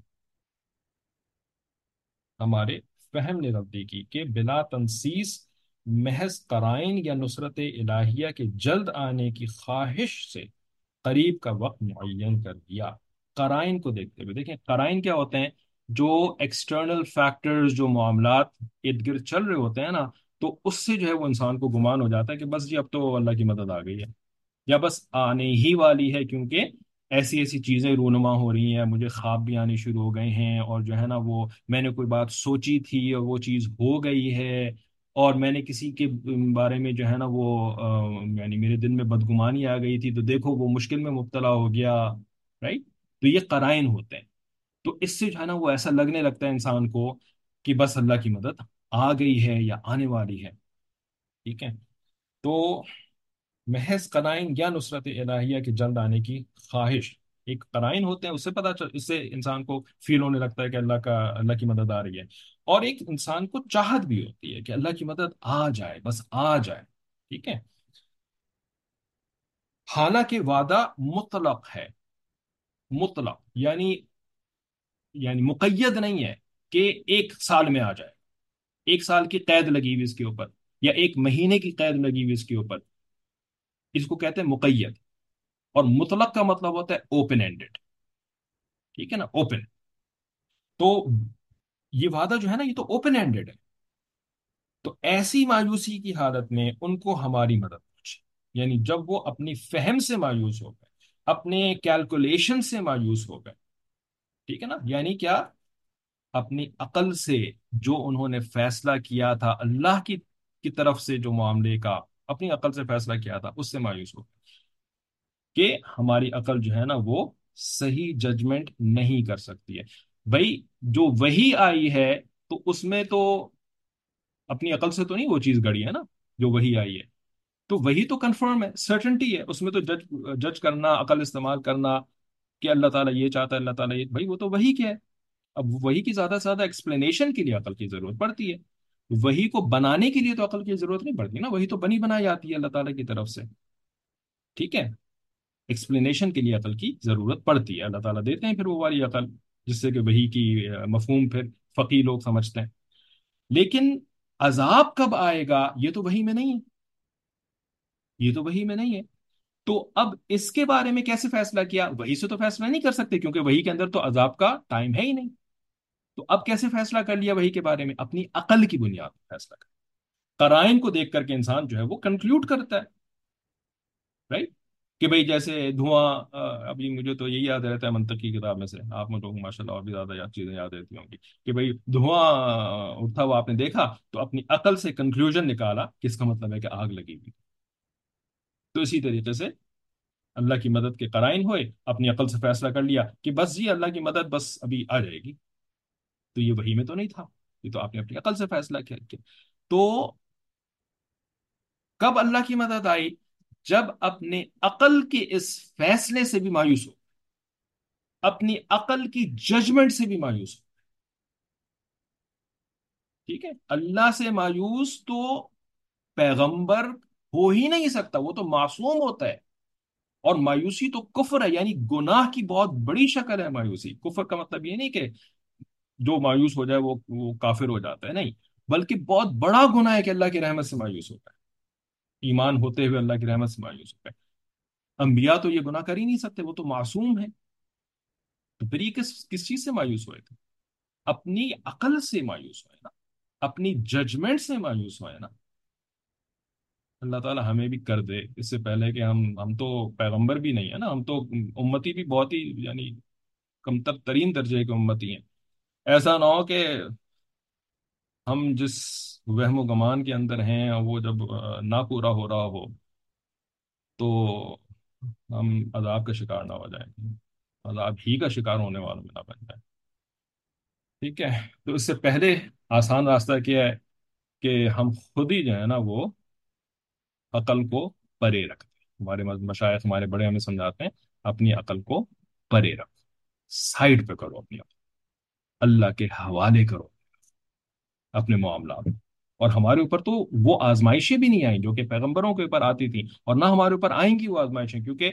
ہمارے فہم نے غلطی کی کہ بلا تنسیس، محض قرائن یا نصرت الہیہ کے جلد آنے کی خواہش سے قریب کا وقت معین کر دیا۔ قرائن کو دیکھتے ہوئے، دیکھیں قرائن کیا ہوتے ہیں؟ جو ایکسٹرنل فیکٹرز، جو معاملات ارد گرد چل رہے ہوتے ہیں نا، تو اس سے جو ہے وہ انسان کو گمان ہو جاتا ہے کہ بس جی اب تو اللہ کی مدد آ گئی ہے، یا بس آنے ہی والی ہے، کیونکہ ایسی ایسی چیزیں رونما ہو رہی ہیں، مجھے خواب بھی آنے شروع ہو گئے ہیں، اور جو ہے نا وہ میں نے کوئی بات سوچی تھی اور وہ چیز ہو گئی ہے، اور میں نے کسی کے بارے میں جو ہے نا وہ آ، یعنی میرے دل میں بدگمانی آ گئی تھی، تو دیکھو وہ مشکل میں مبتلا ہو گیا، رائٹ؟ تو یہ قرائن ہوتے ہیں۔ تو اس سے جو ہے نا وہ ایسا لگنے لگتا ہے انسان کو کہ بس اللہ کی مدد آ گئی ہے یا آنے والی ہے، ٹھیک ہے؟ تو محض قرائن یا نصرت الہیہ کے جلد آنے کی خواہش، ایک قرائن ہوتے ہیں، اس سے پتہ چل اس سے انسان کو فیل ہونے لگتا ہے کہ اللہ کا اللہ کی مدد آ رہی ہے، اور ایک انسان کو چاہت بھی ہوتی ہے کہ اللہ کی مدد آ جائے، بس آ جائے، ٹھیک ہے؟ حالانکہ وعدہ مطلق ہے، مطلق یعنی یعنی مقید نہیں ہے کہ ایک سال میں آ جائے، ایک سال کی قید لگی ہوئی اس کے اوپر، یا ایک مہینے کی قید لگی ہوئی اس کے اوپر، اس کو کہتے ہیں مقید۔ اور مطلق کا مطلب ہوتا ہے اوپن اینڈڈ، ٹھیک ہے نا؟ اوپن، تو یہ وعدہ جو ہے نا یہ تو اوپن اینڈڈ ہے۔ تو ایسی مایوسی کی حالت میں ان کو ہماری مدد پہنچی، یعنی جب وہ اپنی فہم سے مایوس ہو گئے، اپنے کیلکولیشن سے مایوس ہو گئے، ٹھیک ہے نا؟ یعنی کیا؟ اپنی عقل سے جو انہوں نے فیصلہ کیا تھا اللہ کی کی طرف سے، جو معاملے کا اپنی عقل سے فیصلہ کیا تھا، اس سے مایوس ہو گئے کہ ہماری عقل جو ہے نا وہ صحیح ججمنٹ نہیں کر سکتی ہے۔ بھائی جو وہی آئی ہے تو اس میں تو اپنی عقل سے تو نہیں وہ چیز گڑی ہے نا، جو وہی آئی ہے تو وہی تو کنفرم ہے، سرٹنٹی ہے، اس میں تو جج جج کرنا، عقل استعمال کرنا کہ اللہ تعالیٰ یہ چاہتا ہے، اللہ تعالیٰ یہ، بھائی وہ تو وہی کیا ہے۔ اب وہی کی زیادہ سے زیادہ ایکسپلینیشن کے لیے عقل کی ضرورت پڑتی ہے، وہی کو بنانے کے لیے تو عقل کی ضرورت نہیں پڑتی نا، وہی تو بنی بنائی آتی ہے اللہ تعالیٰ کی طرف سے، ٹھیک ہے؟ ایکسپلینیشن کے لیے عقل کی ضرورت پڑتی ہے، اللہ تعالیٰ دیتے ہیں پھر وہ والی عقل جس سے کہ وہی کی آ، مفہوم پھر فقیہ لوگ سمجھتے ہیں۔ لیکن عذاب کب آئے گا یہ تو وہی میں نہیں ہے، یہ تو وہی میں نہیں ہے۔ تو اب اس کے بارے میں کیسے فیصلہ کیا؟ وہی سے تو فیصلہ نہیں کر سکتے، کیونکہ وہی کے اندر تو عذاب کا ٹائم ہے ہی نہیں۔ تو اب کیسے فیصلہ کر لیا وہی کے بارے میں؟ اپنی عقل کی بنیاد پر فیصلہ کر، قرائن کو دیکھ کر کے انسان جو ہے وہ کنکلوڈ کرتا ہے، رائٹ؟ کہ بھئی جیسے دھواں، آ، ابھی مجھے تو یہی یاد رہتا ہے منطق کی کتاب میں سے، آپ مجھے ماشاء اللہ اور بھی زیادہ یاد چیزیں یاد رہتی ہوں گی، کہ بھئی دھواں آ، اٹھا ہوا آپ نے دیکھا تو اپنی عقل سے کنکلوژن نکالا کہ اس کا مطلب ہے کہ آگ لگی ہوئی۔ تو اسی طریقے سے اللہ کی مدد کے قرائن ہوئے، اپنی عقل سے فیصلہ کر لیا کہ بس جی اللہ کی مدد بس ابھی آ جائے گی، تو یہ وحی میں تو نہیں تھا، یہ تو آپ نے اپنی عقل سے فیصلہ کیا کیا۔ تو کب اللہ کی مدد آئی؟ جب اپنے عقل کے اس فیصلے سے بھی مایوس ہو، اپنی عقل کی ججمنٹ سے بھی مایوس ہو، ٹھیک ہے، اللہ سے مایوس تو پیغمبر ہو ہی نہیں سکتا، وہ تو معصوم ہوتا ہے۔ اور مایوسی تو کفر ہے، یعنی گناہ کی بہت بڑی شکل ہے مایوسی۔ کفر کا مطلب یہ نہیں کہ جو مایوس ہو جائے وہ وہ کافر ہو جاتا ہے، نہیں، بلکہ بہت بڑا گناہ ہے کہ اللہ کی رحمت سے مایوس ہوتا ہے، ایمان ہوتے ہوئے اللہ کی رحمت سے مایوس ہوتا ہے۔ انبیاء تو یہ گناہ کر ہی نہیں سکتے، وہ تو معصوم ہیں، تو پھر یہ کس کس چیز سے مایوس ہوئے تھے؟ اپنی عقل سے مایوس ہوئے نا، اپنی ججمنٹ سے مایوس ہوئے نا۔ اللہ تعالیٰ ہمیں بھی کر دے اس سے پہلے کہ ہم ہم تو پیغمبر بھی نہیں ہے نا، ہم تو امتی بھی بہت ہی یعنی کمتر ترین درجے کے امتی ہیں۔ ایسا نہ ہو کہ ہم جس وہم و گمان کے اندر ہیں وہ جب آ، نہ پورا ہو رہا ہو تو ہم عذاب کا شکار نہ ہو جائیں، عذاب ہی کا شکار ہونے والوں میں نہ بن جائیں۔ ٹھیک ہے، تو اس سے پہلے آسان راستہ کیا ہے کہ ہم خود ہی جو ہے نا وہ عقل کو پرے رکھتے ہیں۔ ہمارے مشائخ ہمارے بڑے ہمیں سمجھاتے ہیں اپنی عقل کو پرے رکھو، سائڈ پہ کرو اپنی عقل، اللہ کے حوالے کرو اپنے معاملات۔ اور ہمارے اوپر تو وہ آزمائشیں بھی نہیں آئیں جو کہ پیغمبروں کے اوپر آتی تھیں، اور نہ ہمارے اوپر آئیں گی وہ آزمائشیں، کیونکہ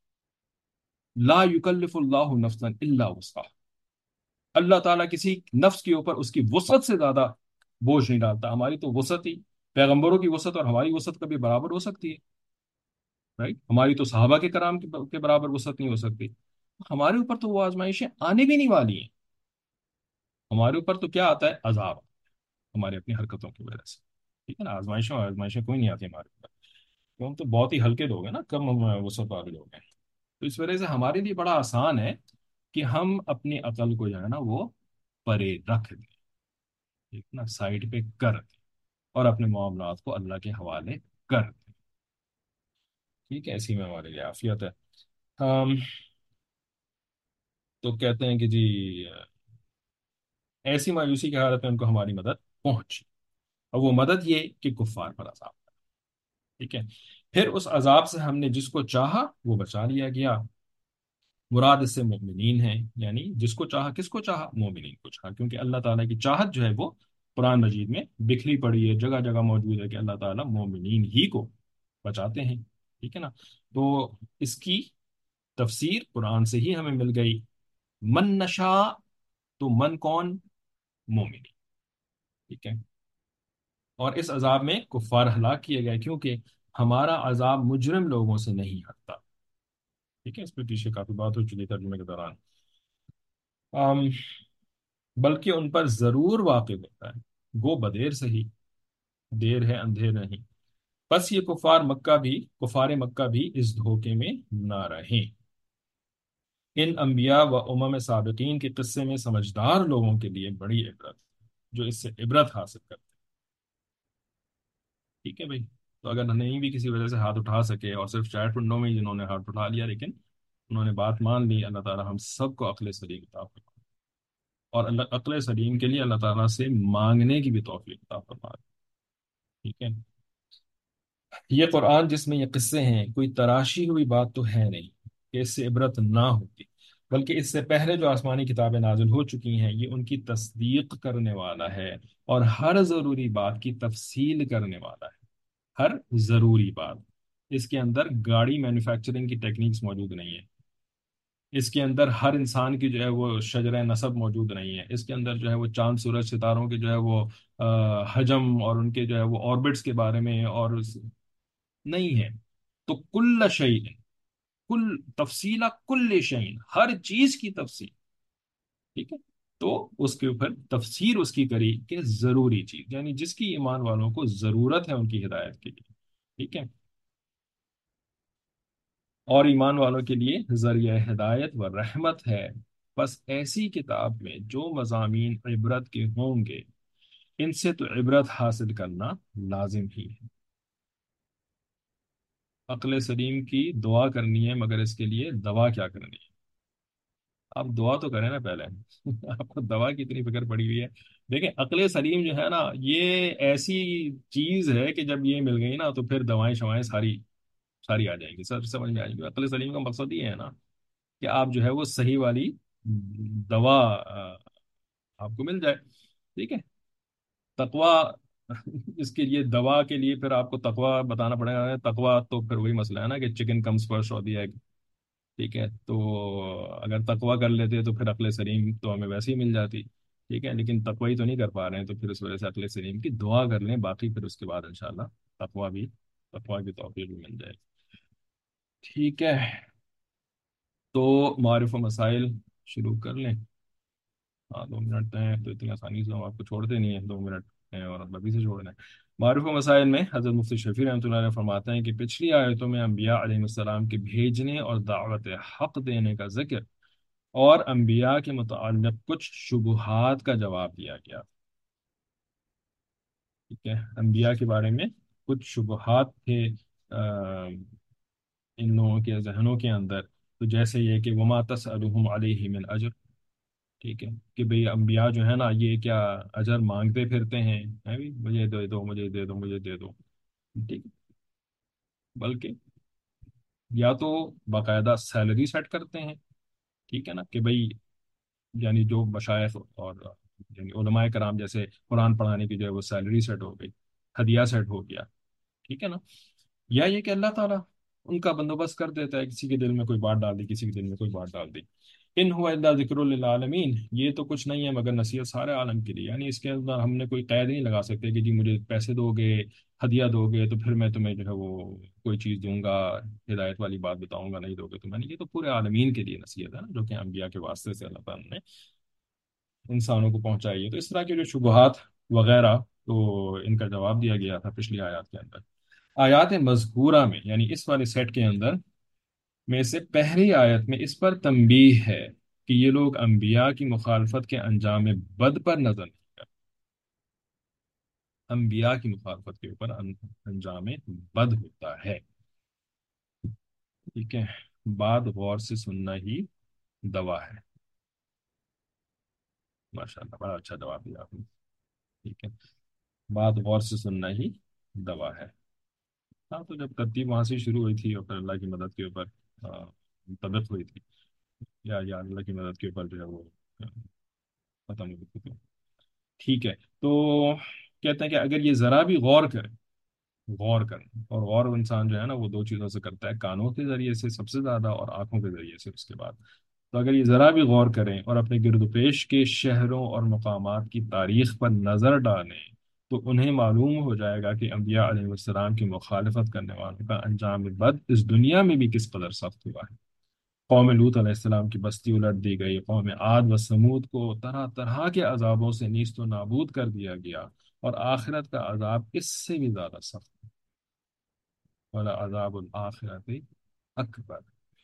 لا یکلف اللہ نفسا الا وسعها، اللہ تعالیٰ کسی نفس کے اوپر اس کی وسعت سے زیادہ بوجھ نہیں ڈالتا۔ ہماری تو وسعت ہی، پیغمبروں کی وسعت اور ہماری وسعت کبھی برابر ہو سکتی ہے؟ رائٹ، ہماری تو صحابہ کے کرام کے کے برابر وسعت نہیں ہو سکتی۔ ہمارے اوپر تو وہ آزمائشیں آنے بھی نہیں والی ہیں، ہمارے اوپر تو کیا آتا ہے؟ عذاب، ہماری اپنی حرکتوں کی وجہ سے۔ ٹھیک ہے نا، آزمائشوں آزمائشیں کوئی نہیں آتی ہمارے اوپر، تو ہم تو بہت ہی ہلکے لوگ ہیں نا، کم ہم وسعت والے لوگ ہیں۔ تو اس وجہ سے ہمارے لیے بڑا آسان ہے کہ ہم اپنی عقل کو جو ہے نا وہ پرے رکھ دیں، ٹھیک نا، سائڈ پہ کر دیں، اور اپنے معاملات کو اللہ کے حوالے کر دیں۔ ٹھیک ہے، اسی میں ہمارے لیے عافیت ہے۔ ہم تو کہتے ہیں کہ جی ایسی مایوسی کی حالت میں ان کو ہماری مدد پہنچی، اور وہ مدد یہ کہ کفار پر عذاب۔ ٹھیک ہے، پھر اس عذاب سے ہم نے جس کو چاہا وہ بچا لیا گیا۔ مراد اس سے مومنین ہیں، یعنی جس کو چاہا، کس کو چاہا؟ مومنین کو چاہا، کیونکہ اللہ تعالیٰ کی چاہت جو ہے وہ قرآن مجید میں بکھری پڑی ہے، جگہ جگہ موجود ہے کہ اللہ تعالیٰ مومنین ہی کو بچاتے ہیں۔ ٹھیک ہے نا، تو اس کی تفسیر قرآن سے ہی ہمیں مل گئی۔ من نشا، تو من کون؟ مومن، ٹھیک ہے، اور اس عذاب میں کفار ہلاک کیے گئے، کیونکہ ہمارا عذاب مجرم لوگوں سے نہیں ہٹتا۔ ٹھیک ہے، اس پہ پیچھے کافی بات ہو چکی ترجمے کے دوران۔ آم، بلکہ ان پر ضرور واقع ہوتا ہے، گو بدیر سے ہی، دیر ہے اندھیر نہیں۔ بس یہ کفار مکہ بھی کفار مکہ بھی اس دھوکے میں نہ رہیں۔ ان انبیاء و امم سابقین کے قصے میں سمجھدار لوگوں کے لیے بڑی عبرت، جو اس سے عبرت حاصل کرتے ہیں۔ ٹھیک ہے بھائی، تو اگر نہیں بھی کسی وجہ سے ہاتھ اٹھا سکے، اور صرف چیٹ ونڈو میں ہی جنہوں نے ہاتھ اٹھا لیا لیکن انہوں نے بات مان لی، اللہ تعالیٰ ہم سب کو عقل سلیم عطا فرمائے، اور اللہ عقل سلیم کے لیے اللہ تعالیٰ سے مانگنے کی بھی توفیق عطا فرمائے۔ ٹھیک ہے، یہ قرآن جس میں یہ قصے ہیں کوئی تراشی ہوئی بات تو ہے نہیں کہ اس سے عبرت نہ ہوتی، بلکہ اس سے پہلے جو آسمانی کتابیں نازل ہو چکی ہیں یہ ان کی تصدیق کرنے والا ہے، اور ہر ضروری بات کی تفصیل کرنے والا ہے۔ ہر ضروری بات، اس کے اندر گاڑی مینوفیکچرنگ کی ٹیکنیکس موجود نہیں ہے، اس کے اندر ہر انسان کی جو ہے وہ شجرہ نسب موجود نہیں ہے، اس کے اندر جو ہے وہ چاند سورج ستاروں کے جو ہے وہ آ، حجم اور ان کے جو ہے وہ آربٹس کے بارے میں اور اس- نہیں ہے۔ تو کل شیء، کل تفصیلہ کل شیء، ہر چیز کی تفصیل، ٹھیک ہے، تو اس کے اوپر تفسیر اس کی کری کہ ضروری چیز، یعنی جس کی ایمان والوں کو ضرورت ہے ان کی ہدایت کے لیے، ٹھیک ہے، اور ایمان والوں کے لیے ذریعہ ہدایت و رحمت ہے۔ بس ایسی کتاب میں جو مضامین عبرت کے ہوں گے ان سے تو عبرت حاصل کرنا لازم ہی ہے۔ عقل سلیم کی دعا کرنی ہے، مگر اس کے لیے دوا کیا کرنی ہے؟ آپ دعا تو کریں نا پہلے آپ کو دوا کی اتنی فکر پڑی ہوئی ہے. دیکھیں عقل سلیم جو ہے نا یہ ایسی چیز ہے کہ جب یہ مل گئی نا تو پھر دوائیں شوائیں ساری ساری آ جائیں گی، سر سمجھ میں آ جائیں گی. عقل سلیم کا مقصد یہ ہے نا کہ آپ جو ہے وہ صحیح والی دوا آ، آپ کو مل جائے. ٹھیک ہے. تقوا اس کے لیے دوا کے لیے پھر آپ کو تقوا بتانا پڑے گا. تقوا تو پھر وہی مسئلہ ہے نا کہ چکن کمز فرسٹ اور دی ایگ. ٹھیک ہے. تو اگر تقوا کر لیتے تو پھر عقل سلیم تو ہمیں ویسے ہی مل جاتی. ٹھیک ہے. لیکن تقوی ہی تو نہیں کر پا رہے ہیں تو پھر اس وجہ سے عقل سلیم کی دعا کر لیں، باقی پھر اس کے بعد انشاءاللہ تقوا بھی تقوا کی توفیق بھی مل جائے گی. ٹھیک ہے. تو معارف و مسائل شروع کر لیں. ہاں دو منٹ ہیں تو اتنی آسانی سے ہم آپ کو چھوڑتے نہیں ہیں. دو منٹ ہیں اور ابھی سے چھوڑنا ہے. معروف و مسائل میں حضرت مفتی شفیع رحمۃ اللہ علیہ فرماتے ہیں کہ پچھلی آیتوں میں انبیاء علیہ السلام کے بھیجنے اور دعوت حق دینے کا ذکر اور انبیاء کے متعلق کچھ شبہات کا جواب دیا گیا. ٹھیک ہے. انبیاء کے بارے میں کچھ شبہات تھے آ، ان لوگوں کے ذہنوں کے اندر. تو جیسے یہ کہ وما تسألهم علیہ من اجر. ٹھیک ہے. کہ بھئی انبیاء جو ہے نا یہ کیا اجر مانگتے پھرتے ہیں ہیں بھی مجھے دے دو مجھے دے دو مجھے دے دو. ٹھیک ہے. بلکہ یا تو باقاعدہ سیلری سیٹ کرتے ہیں. ٹھیک ہے نا کہ بھئی یعنی جو مشائخ اور یعنی علماء کرام جیسے قرآن پڑھانے کی جو ہے وہ سیلری سیٹ ہو گئی، ہدیہ سیٹ ہو گیا. ٹھیک ہے نا. یا یہ کہ اللہ تعالیٰ ان کا بندوبست کر دیتا ہے، کسی کے دل میں کوئی بات ڈال دی کسی کے دل میں کوئی بات ڈال دی. ان ہوا الا ذکر للعالمین، یہ تو کچھ نہیں ہے مگر نصیحت سارے عالم کے لیے. یعنی اس کے اندر ہم نے کوئی قید نہیں لگا سکتے کہ جی مجھے پیسے دو گے ہدیہ دو گے تو پھر میں تمہیں جو ہے وہ کوئی چیز دوں گا، ہدایت والی بات بتاؤں گا. نہیں دو گے تو میں نہیں. یہ تو پورے عالمین کے لیے نصیحت ہے نا جو کہ انبیاء کے واسطے سے اللہ تعالیٰ نے انسانوں کو پہنچائی ہے. تو اس طرح کے جو شبہات وغیرہ تو ان کا جواب دیا گیا تھا پچھلی آیات کے اندر. آیات مذکورہ میں یعنی اس والے سیٹ کے اندر میں سے پہلی آیت میں اس پر تنبیہ ہے کہ یہ لوگ انبیاء کی مخالفت کے انجام بد پر نظر نہیں کرتے. انبیاء کی مخالفت کے اوپر ان- انجام بد ہوتا ہے. ٹھیک ہے. بات غور سے سننا ہی دوا ہے. ماشاء اللہ بڑا اچھا جواب دیا آپ نے. ٹھیک ہے. بات غور سے سننا ہی دوا ہے. ہاں تو جب ترتیب وہاں سے شروع ہوئی تھی اور پھر اللہ کی مدد کے اوپر آ، منطبق ہوئی تھی یا یا اللہ کی مدد کے اوپر جو ہے وہ آ، ختم ہوئی تھی. تو ٹھیک ہے. تو کہتے ہیں کہ اگر یہ ذرا بھی غور کرے، غور کریں اور غور انسان جو ہے نا وہ دو چیزوں سے کرتا ہے، کانوں کے ذریعے سے سب سے زیادہ اور آنکھوں کے ذریعے سے اس کے بعد. تو اگر یہ ذرا بھی غور کریں اور اپنے گرد و پیش کے شہروں اور مقامات کی تاریخ پر نظر ڈالیں تو انہیں معلوم ہو جائے گا کہ انبیاء علیہ السلام کی مخالفت کرنے والوں کا انجام بد اس دنیا میں بھی کس قدر سخت ہوا ہے. قوم لوط علیہ السلام کی بستی الٹ دی گئی، قوم عاد و سمود کو طرح طرح کے عذابوں سے نیست و نابود کر دیا گیا، اور آخرت کا عذاب اس سے بھی زیادہ سخت ہے. ولا عذاب الآخرت اکبر.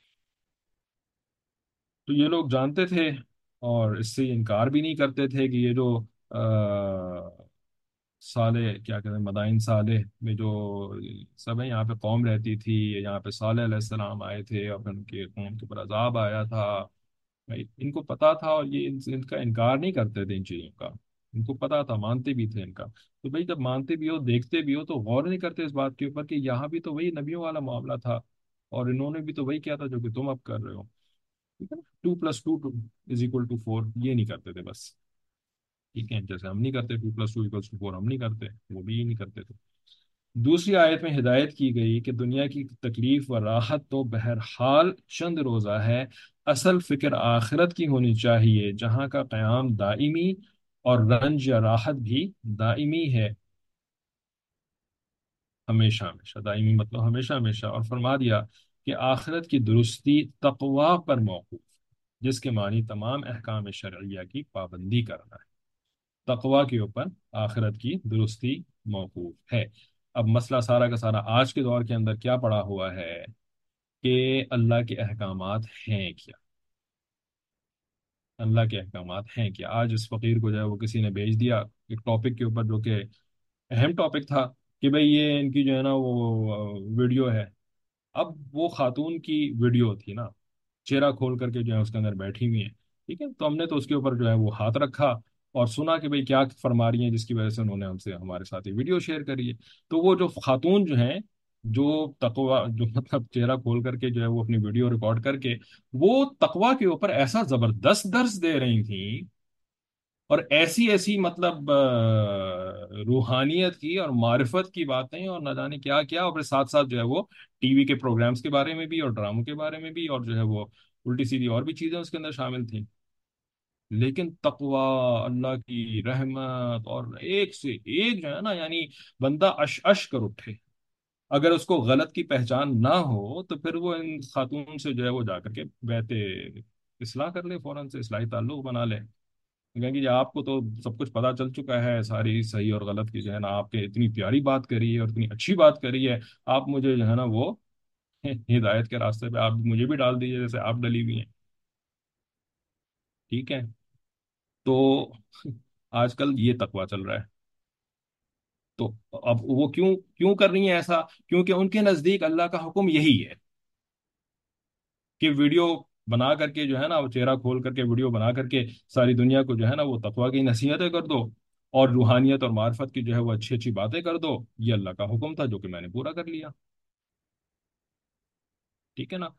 تو یہ لوگ جانتے تھے اور اس سے انکار بھی نہیں کرتے تھے کہ یہ جو آ، صالح کیا کہتے ہیں مدائن صالح میں جو سب ہے یہاں پہ قوم رہتی تھی، یہاں پہ صالح علیہ السلام آئے تھے اور پھر ان کے قوم کے اوپر عذاب آیا تھا. بھائی ان کو پتا تھا اور یہ ان ان کا انکار نہیں کرتے تھے ان چیزوں کا. ان کو پتا تھا، مانتے بھی تھے ان کا. تو بھائی جب مانتے بھی ہو دیکھتے بھی ہو تو غور نہیں کرتے اس بات کے اوپر کہ یہاں بھی تو وہی نبیوں والا معاملہ تھا اور انہوں نے بھی تو وہی کیا تھا جو کہ تم اب کر رہے ہو. ٹھیک ہے نا. Two plus two is equal to four یہ نہیں کرتے تھے بس. ٹھیک ہے. جیسے ہم نہیں کرتے two plus two equals to four ہم نہیں کرتے، وہ بھی نہیں کرتے تھے. دوسری آیت میں ہدایت کی گئی کہ دنیا کی تکلیف و راحت تو بہرحال چند روزہ ہے، اصل فکر آخرت کی ہونی چاہیے جہاں کا قیام دائمی اور رنج یا راحت بھی دائمی ہے. ہمیشہ ہمیشہ دائمی مطلب ہمیشہ ہمیشہ. اور فرما دیا کہ آخرت کی درستی تقوا پر موقوف، جس کے معنی تمام احکام شرعیہ کی پابندی کرنا ہے. تقوا کے اوپر آخرت کی درستی موقوف ہے. اب مسئلہ سارا کا سارا آج کے دور کے اندر کیا پڑا ہوا ہے کہ اللہ کے احکامات ہیں کیا. اللہ کے احکامات ہیں کیا. آج اس فقیر کو جو ہے وہ کسی نے بھیج دیا ایک ٹاپک کے اوپر جو کہ اہم ٹاپک تھا کہ بھئی یہ ان کی جو ہے نا وہ ویڈیو ہے. اب وہ خاتون کی ویڈیو تھی نا، چہرہ کھول کر کے جو ہے اس کے اندر بیٹھی ہوئی ہیں. ٹھیک ہے، تو ہم نے تو اس کے اوپر جو ہے وہ ہاتھ رکھا اور سنا کہ بھئی کیا فرما رہی ہیں، جس کی وجہ سے انہوں نے ہم سے ہمارے ساتھ یہ ویڈیو شیئر کری ہے۔ تو وہ جو خاتون جو ہیں، جو تقوا جو مطلب چہرہ کھول کر کے جو ہے وہ اپنی ویڈیو ریکارڈ کر کے وہ تقوا کے اوپر ایسا زبردست درس دے رہی تھیں، اور ایسی ایسی مطلب آ، روحانیت کی اور معرفت کی باتیں اور نہ جانے کیا کیا، اور پھر ساتھ ساتھ جو ہے وہ ٹی وی کے پروگرامز کے بارے میں بھی اور ڈراموں کے بارے میں بھی، اور جو ہے وہ الٹی سیدھی اور بھی چیزیں اس کے اندر شامل تھیں۔ لیکن تقوا، اللہ کی رحمت، اور ایک سے ایک جو ہے نا، یعنی بندہ اش اش کر اٹھے اگر اس کو غلط کی پہچان نہ ہو، تو پھر وہ ان خاتون سے جو ہے وہ جا کر کے بیعت اصلاح کر لے، فوراً سے اصلاحی تعلق بنا لے۔ کہیں گے جی آپ کو تو سب کچھ پتا چل چکا ہے، ساری صحیح اور غلط کی جو ہے نا آپ کے اتنی پیاری بات کری ہے اور اتنی اچھی بات کری ہے، آپ مجھے جو ہے نا وہ ہدایت کے راستے پہ آپ مجھے بھی ڈال دیجیے جیسے آپ ڈلی ہوئی ہیں۔ ٹھیک ہے، تو آج کل یہ تقویٰ چل رہا ہے۔ تو اب وہ کیوں کیوں کر رہی ہیں ایسا؟ کیونکہ ان کے نزدیک اللہ کا حکم یہی ہے کہ ویڈیو بنا کر کے جو ہے نا وہ چہرہ کھول کر کے ویڈیو بنا کر کے ساری دنیا کو جو ہے نا وہ تقویٰ کی نصیحتیں کر دو، اور روحانیت اور معرفت کی جو ہے وہ اچھی اچھی باتیں کر دو۔ یہ اللہ کا حکم تھا جو کہ میں نے پورا کر لیا۔ ٹھیک ہے نا؟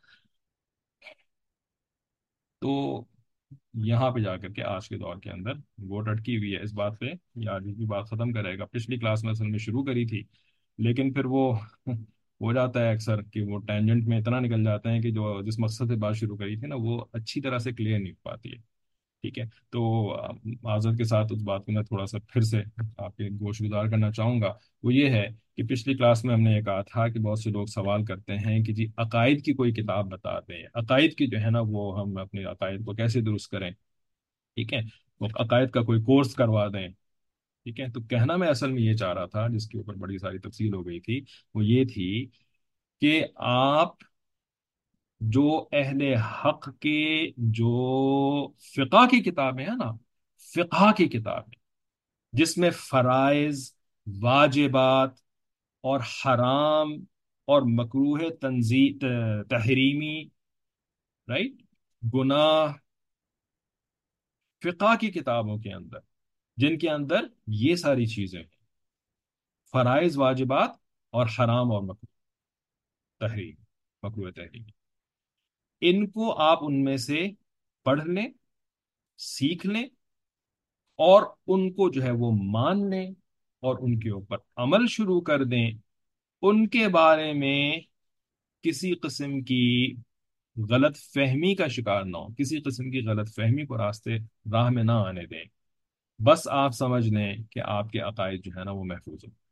تو یہاں پہ جا کر کے آج کے دور کے اندر ووٹ اٹکی ہوئی ہے اس بات پہ، یا آج کی بات ختم کرے گا، پچھلی کلاس میں اصل میں شروع کری تھی، لیکن پھر وہ ہو جاتا ہے اکثر کہ وہ ٹینجنٹ میں اتنا نکل جاتے ہیں کہ جو جس مقصد سے بات شروع کری تھی نا وہ اچھی طرح سے کلیئر نہیں ہو پاتی ہے۔ ٹھیک ہے، تو آ، معذرت کے ساتھ اس بات کو میں تھوڑا سا پھر سے آپ کے گوش گزار کرنا چاہوں گا۔ وہ یہ ہے کہ پچھلی کلاس میں ہم نے یہ کہا تھا کہ بہت سے لوگ سوال کرتے ہیں کہ جی عقائد کی کوئی کتاب بتا دیں، عقائد کی جو ہے نا وہ ہم اپنے عقائد کو کیسے درست کریں۔ ٹھیک ہے، وہ عقائد کا کوئی کورس کروا دیں۔ ٹھیک ہے، تو کہنا میں اصل میں یہ چاہ رہا تھا، جس کے اوپر بڑی ساری تفصیل ہو گئی تھی، وہ یہ تھی کہ آپ جو اہل حق کے جو فقہ کی کتابیں ہیں نا، فقہ کی کتابیں جس میں فرائض، واجبات اور حرام اور مکروہ تنزی تحریمی، رائٹ، گناہ، فقہ کی کتابوں کے اندر جن کے اندر یہ ساری چیزیں ہیں، فرائض، واجبات اور حرام اور مکروہ تحریم، مکروہ تحریم، ان کو آپ ان میں سے پڑھ لیں، سیکھ لیں، اور ان کو جو ہے وہ مان لیں اور ان کے اوپر عمل شروع کر دیں۔ ان کے بارے میں کسی قسم کی غلط فہمی کا شکار نہ ہو، کسی قسم کی غلط فہمی کو راستے راہ میں نہ آنے دیں۔ بس آپ سمجھ لیں کہ آپ کے عقائد جو ہے نا وہ محفوظ ہو۔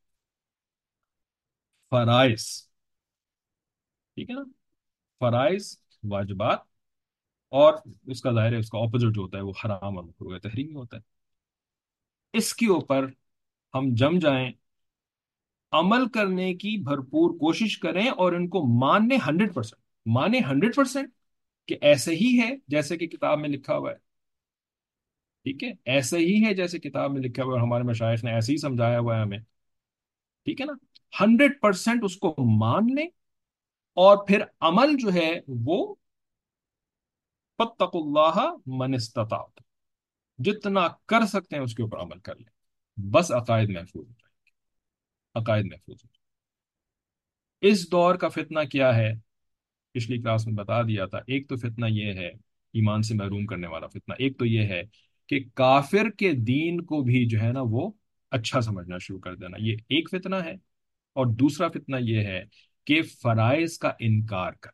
فرائض، ٹھیک ہے نا، فرائض، واجبات، اور اس کا ظاہر ہے اس کا اپوزٹ جو ہوتا ہے وہ حرام اور مکروہ تحریمی ہوتا ہے۔ اس کے اوپر ہم جم جائیں، عمل کرنے کی بھرپور کوشش کریں، اور ان کو ماننے ہنڈریڈ پرسینٹ، مانے ہنڈریڈ پرسینٹ، کہ ایسے ہی ہے جیسے کہ کتاب میں لکھا ہوا ہے۔ ٹھیک ہے، ایسے ہی ہے جیسے کتاب میں لکھا ہوا ہے، ہمارے مشائخ نے ایسے ہی سمجھایا ہوا ہے ہمیں۔ ٹھیک ہے نا، ہنڈریڈ پرسینٹ اس کو مان لیں، اور پھر عمل جو ہے وہ فاتقوا اللہ من استطعتم، جتنا کر سکتے ہیں اس کے اوپر عمل کر لیں، بس عقائد محفوظ ہو جائیں، عقائد محفوظ ہو جائیں۔ اس دور کا فتنہ کیا ہے؟ پچھلی کلاس میں بتا دیا تھا۔ ایک تو فتنہ یہ ہے ایمان سے محروم کرنے والا فتنہ، ایک تو یہ ہے کہ کافر کے دین کو بھی جو ہے نا وہ اچھا سمجھنا شروع کر دینا، یہ ایک فتنہ ہے۔ اور دوسرا فتنہ یہ ہے کہ فرائض کا انکار کر،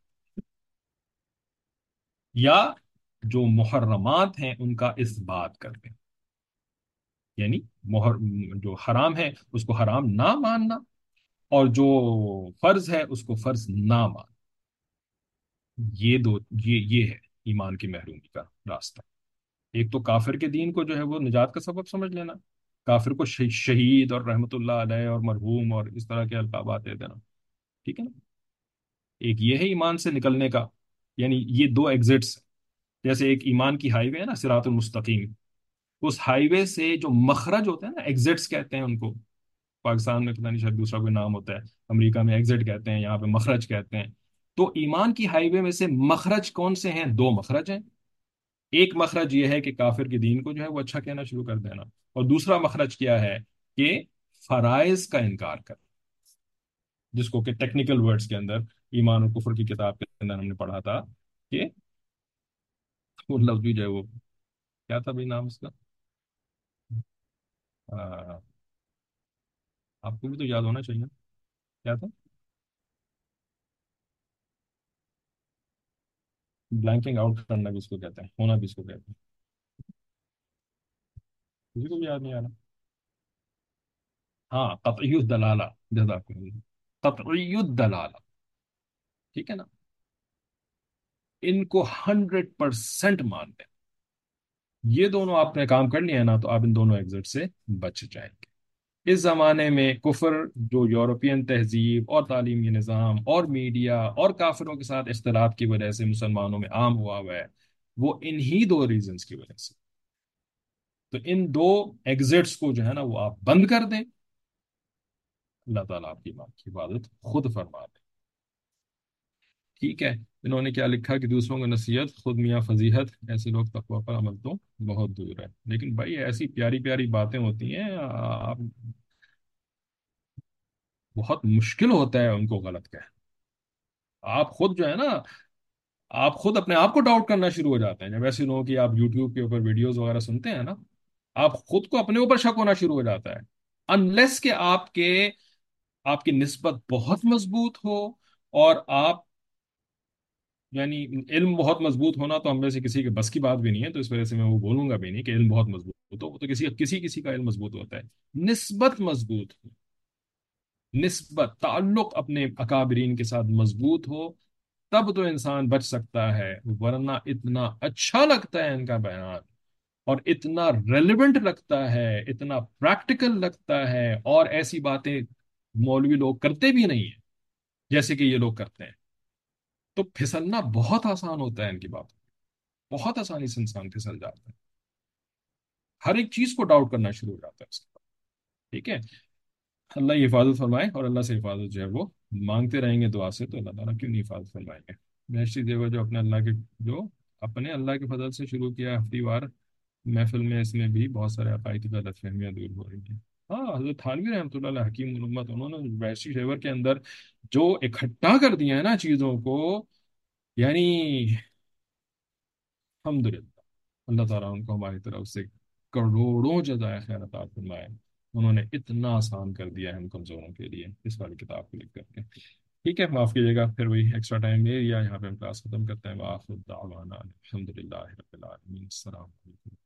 یا جو محرمات ہیں ان کا اس بات کر دیں، یعنی محر جو حرام ہے اس کو حرام نہ ماننا، اور جو فرض ہے اس کو فرض نہ ماننا۔ یہ دو یہ یہ ہے ایمان کی محرومی کا راستہ۔ ایک تو کافر کے دین کو جو ہے وہ نجات کا سبب سمجھ لینا، کافر کو ش- شہید اور رحمت اللہ علیہ اور مرحوم اور اس طرح کے القابات دے دینا۔ ٹھیک ہے نا، ایک یہ ہے ایمان سے نکلنے کا، یعنی یہ دو ایگزٹس، جیسے ایک ایمان کی ہائی وے ہے نا، صراط المستقیم، اس ہائی وے سے جو مخرج ہوتے ہیں نا، ایگزٹس کہتے ہیں ان کو، پاکستان میں پتہ نہیں شاید دوسرا کوئی نام ہوتا ہے، امریکہ میں ایگزٹ کہتے ہیں، یہاں پہ مخرج کہتے ہیں۔ تو ایمان کی ہائی وے میں سے مخرج کون سے ہیں؟ دو مخرج ہیں، ایک مخرج یہ ہے کہ کافر کے دین کو جو ہے وہ اچھا کہنا شروع کر دینا، اور دوسرا مخرج کیا ہے کہ فرائض کا انکار کر، جس کو کہ ٹیکنیکل ورڈز کے اندر ایمان اور کفر کی کتاب کے اندر ہم نے پڑھا تھا کہ وہ لفظ بھی جو ہے وہ کیا تھا بھائی نام اس کا؟ آ، آپ کو بھی تو یاد ہونا چاہیے، کیا تھا؟ بلینکنگ آؤٹ کرنا بھی اس کو کہتے ہیں، ہونا بھی اس کو کہتے ہیں، کسی کو بھی یاد نہیں آ رہا؟ ہاں، قطعی الدلالہ، جزاک اللہ، قطعی الدلالہ، ٹھیک ہے نا؟ ان کو ہنڈریڈ پرسینٹ مانتے ہیں، یہ دونوں آپ نے کام کر لیا ہے نا تو آپ ان دونوں ایگزٹ سے بچ جائیں گے۔ اس زمانے میں کفر جو یورپین تہذیب اور تعلیمی نظام اور میڈیا اور کافروں کے ساتھ اختلاط کی وجہ سے مسلمانوں میں عام ہوا ہوا ہے، وہ انہی دو ریزنز کی وجہ سے۔ تو ان دو ایگزٹس کو جو ہے نا وہ آپ بند کر دیں، اللہ تعالیٰ آپ کی ماں کی حفاظت خود فرما دے۔ ٹھیک ہے، انہوں نے کیا لکھا کہ دوسروں کو نصیحت خود میاں فضیحت، ایسے لوگ تقوی پر عمل تو بہت دور ہے۔ لیکن بھائی ایسی پیاری پیاری باتیں ہوتی ہیں، آپ بہت مشکل ہوتا ہے ان کو غلط کہنا۔ آپ خود جو ہے نا، آپ خود اپنے آپ کو ڈاؤٹ کرنا شروع ہو جاتے ہیں جب ایسے لوگوں کی آپ یوٹیوب کے اوپر ویڈیوز وغیرہ سنتے ہیں نا، آپ خود کو اپنے اوپر شک ہونا شروع ہو جاتا ہے، انلیس کہ آپ کے آپ کی نسبت بہت مضبوط ہو، اور آپ یعنی علم بہت مضبوط ہونا تو ہم میں سے کسی کے بس کی بات بھی نہیں ہے، تو اس وجہ سے میں وہ بولوں گا بھی نہیں کہ علم بہت مضبوط ہو، وہ تو کسی کسی کسی کا علم مضبوط ہوتا ہے، نسبت مضبوط ہو، نسبت تعلق اپنے اکابرین کے ساتھ مضبوط ہو، تب تو انسان بچ سکتا ہے، ورنہ اتنا اچھا لگتا ہے ان کا بیان، اور اتنا ریلیونٹ لگتا ہے، اتنا پریکٹیکل لگتا ہے، اور ایسی باتیں مولوی لوگ کرتے بھی نہیں ہیں جیسے کہ یہ لوگ کرتے ہیں، تو پھسلنا بہت آسان ہوتا ہے ان کی بات، بہت آسانی سے انسان پھسل جاتا ہے، ہر ایک چیز کو ڈاؤٹ کرنا شروع ہو جاتا ہے اس کے بعد۔ ٹھیک ہے، اللہ یہ حفاظت فرمائے، اور اللہ سے حفاظت جو ہے وہ مانگتے رہیں گے دعا سے، تو اللہ تعالیٰ کیوں نہیں حفاظت فرمائیں گے۔ بہشتی دیور جو اپنے اللہ کے جو اپنے اللہ کے فضل سے شروع کیا ہفتی وار محفل میں، اس میں بھی بہت سارے عقائدی غلط فہمیاں دور ہو رہی ہیں۔ ہاں، حضرت تھانوی رحمۃ اللہ علیہ حکیم الامت، انہوں نے بہشتی دیور کے اندر جو اکٹھا کر دیا ہے نا چیزوں کو، یعنی الحمدللہ، اللہ تعالیٰ ان کو ہماری طرف سے کروڑوں جزائے خیر عطا فرمائے، انہوں نے اتنا آسان کر دیا ہے ہم کمزوروں کے لیے اس والی کتاب کو لکھ کر کے۔ ٹھیک ہے، معاف کیجیے گا، پھر وہی ایکسٹرا ٹائم لے لیا، یہاں پہ ہم کلاس ختم کرتے ہیں۔ وآخر دعوانا الحمد للہ رب العالمین، السلام علیکم۔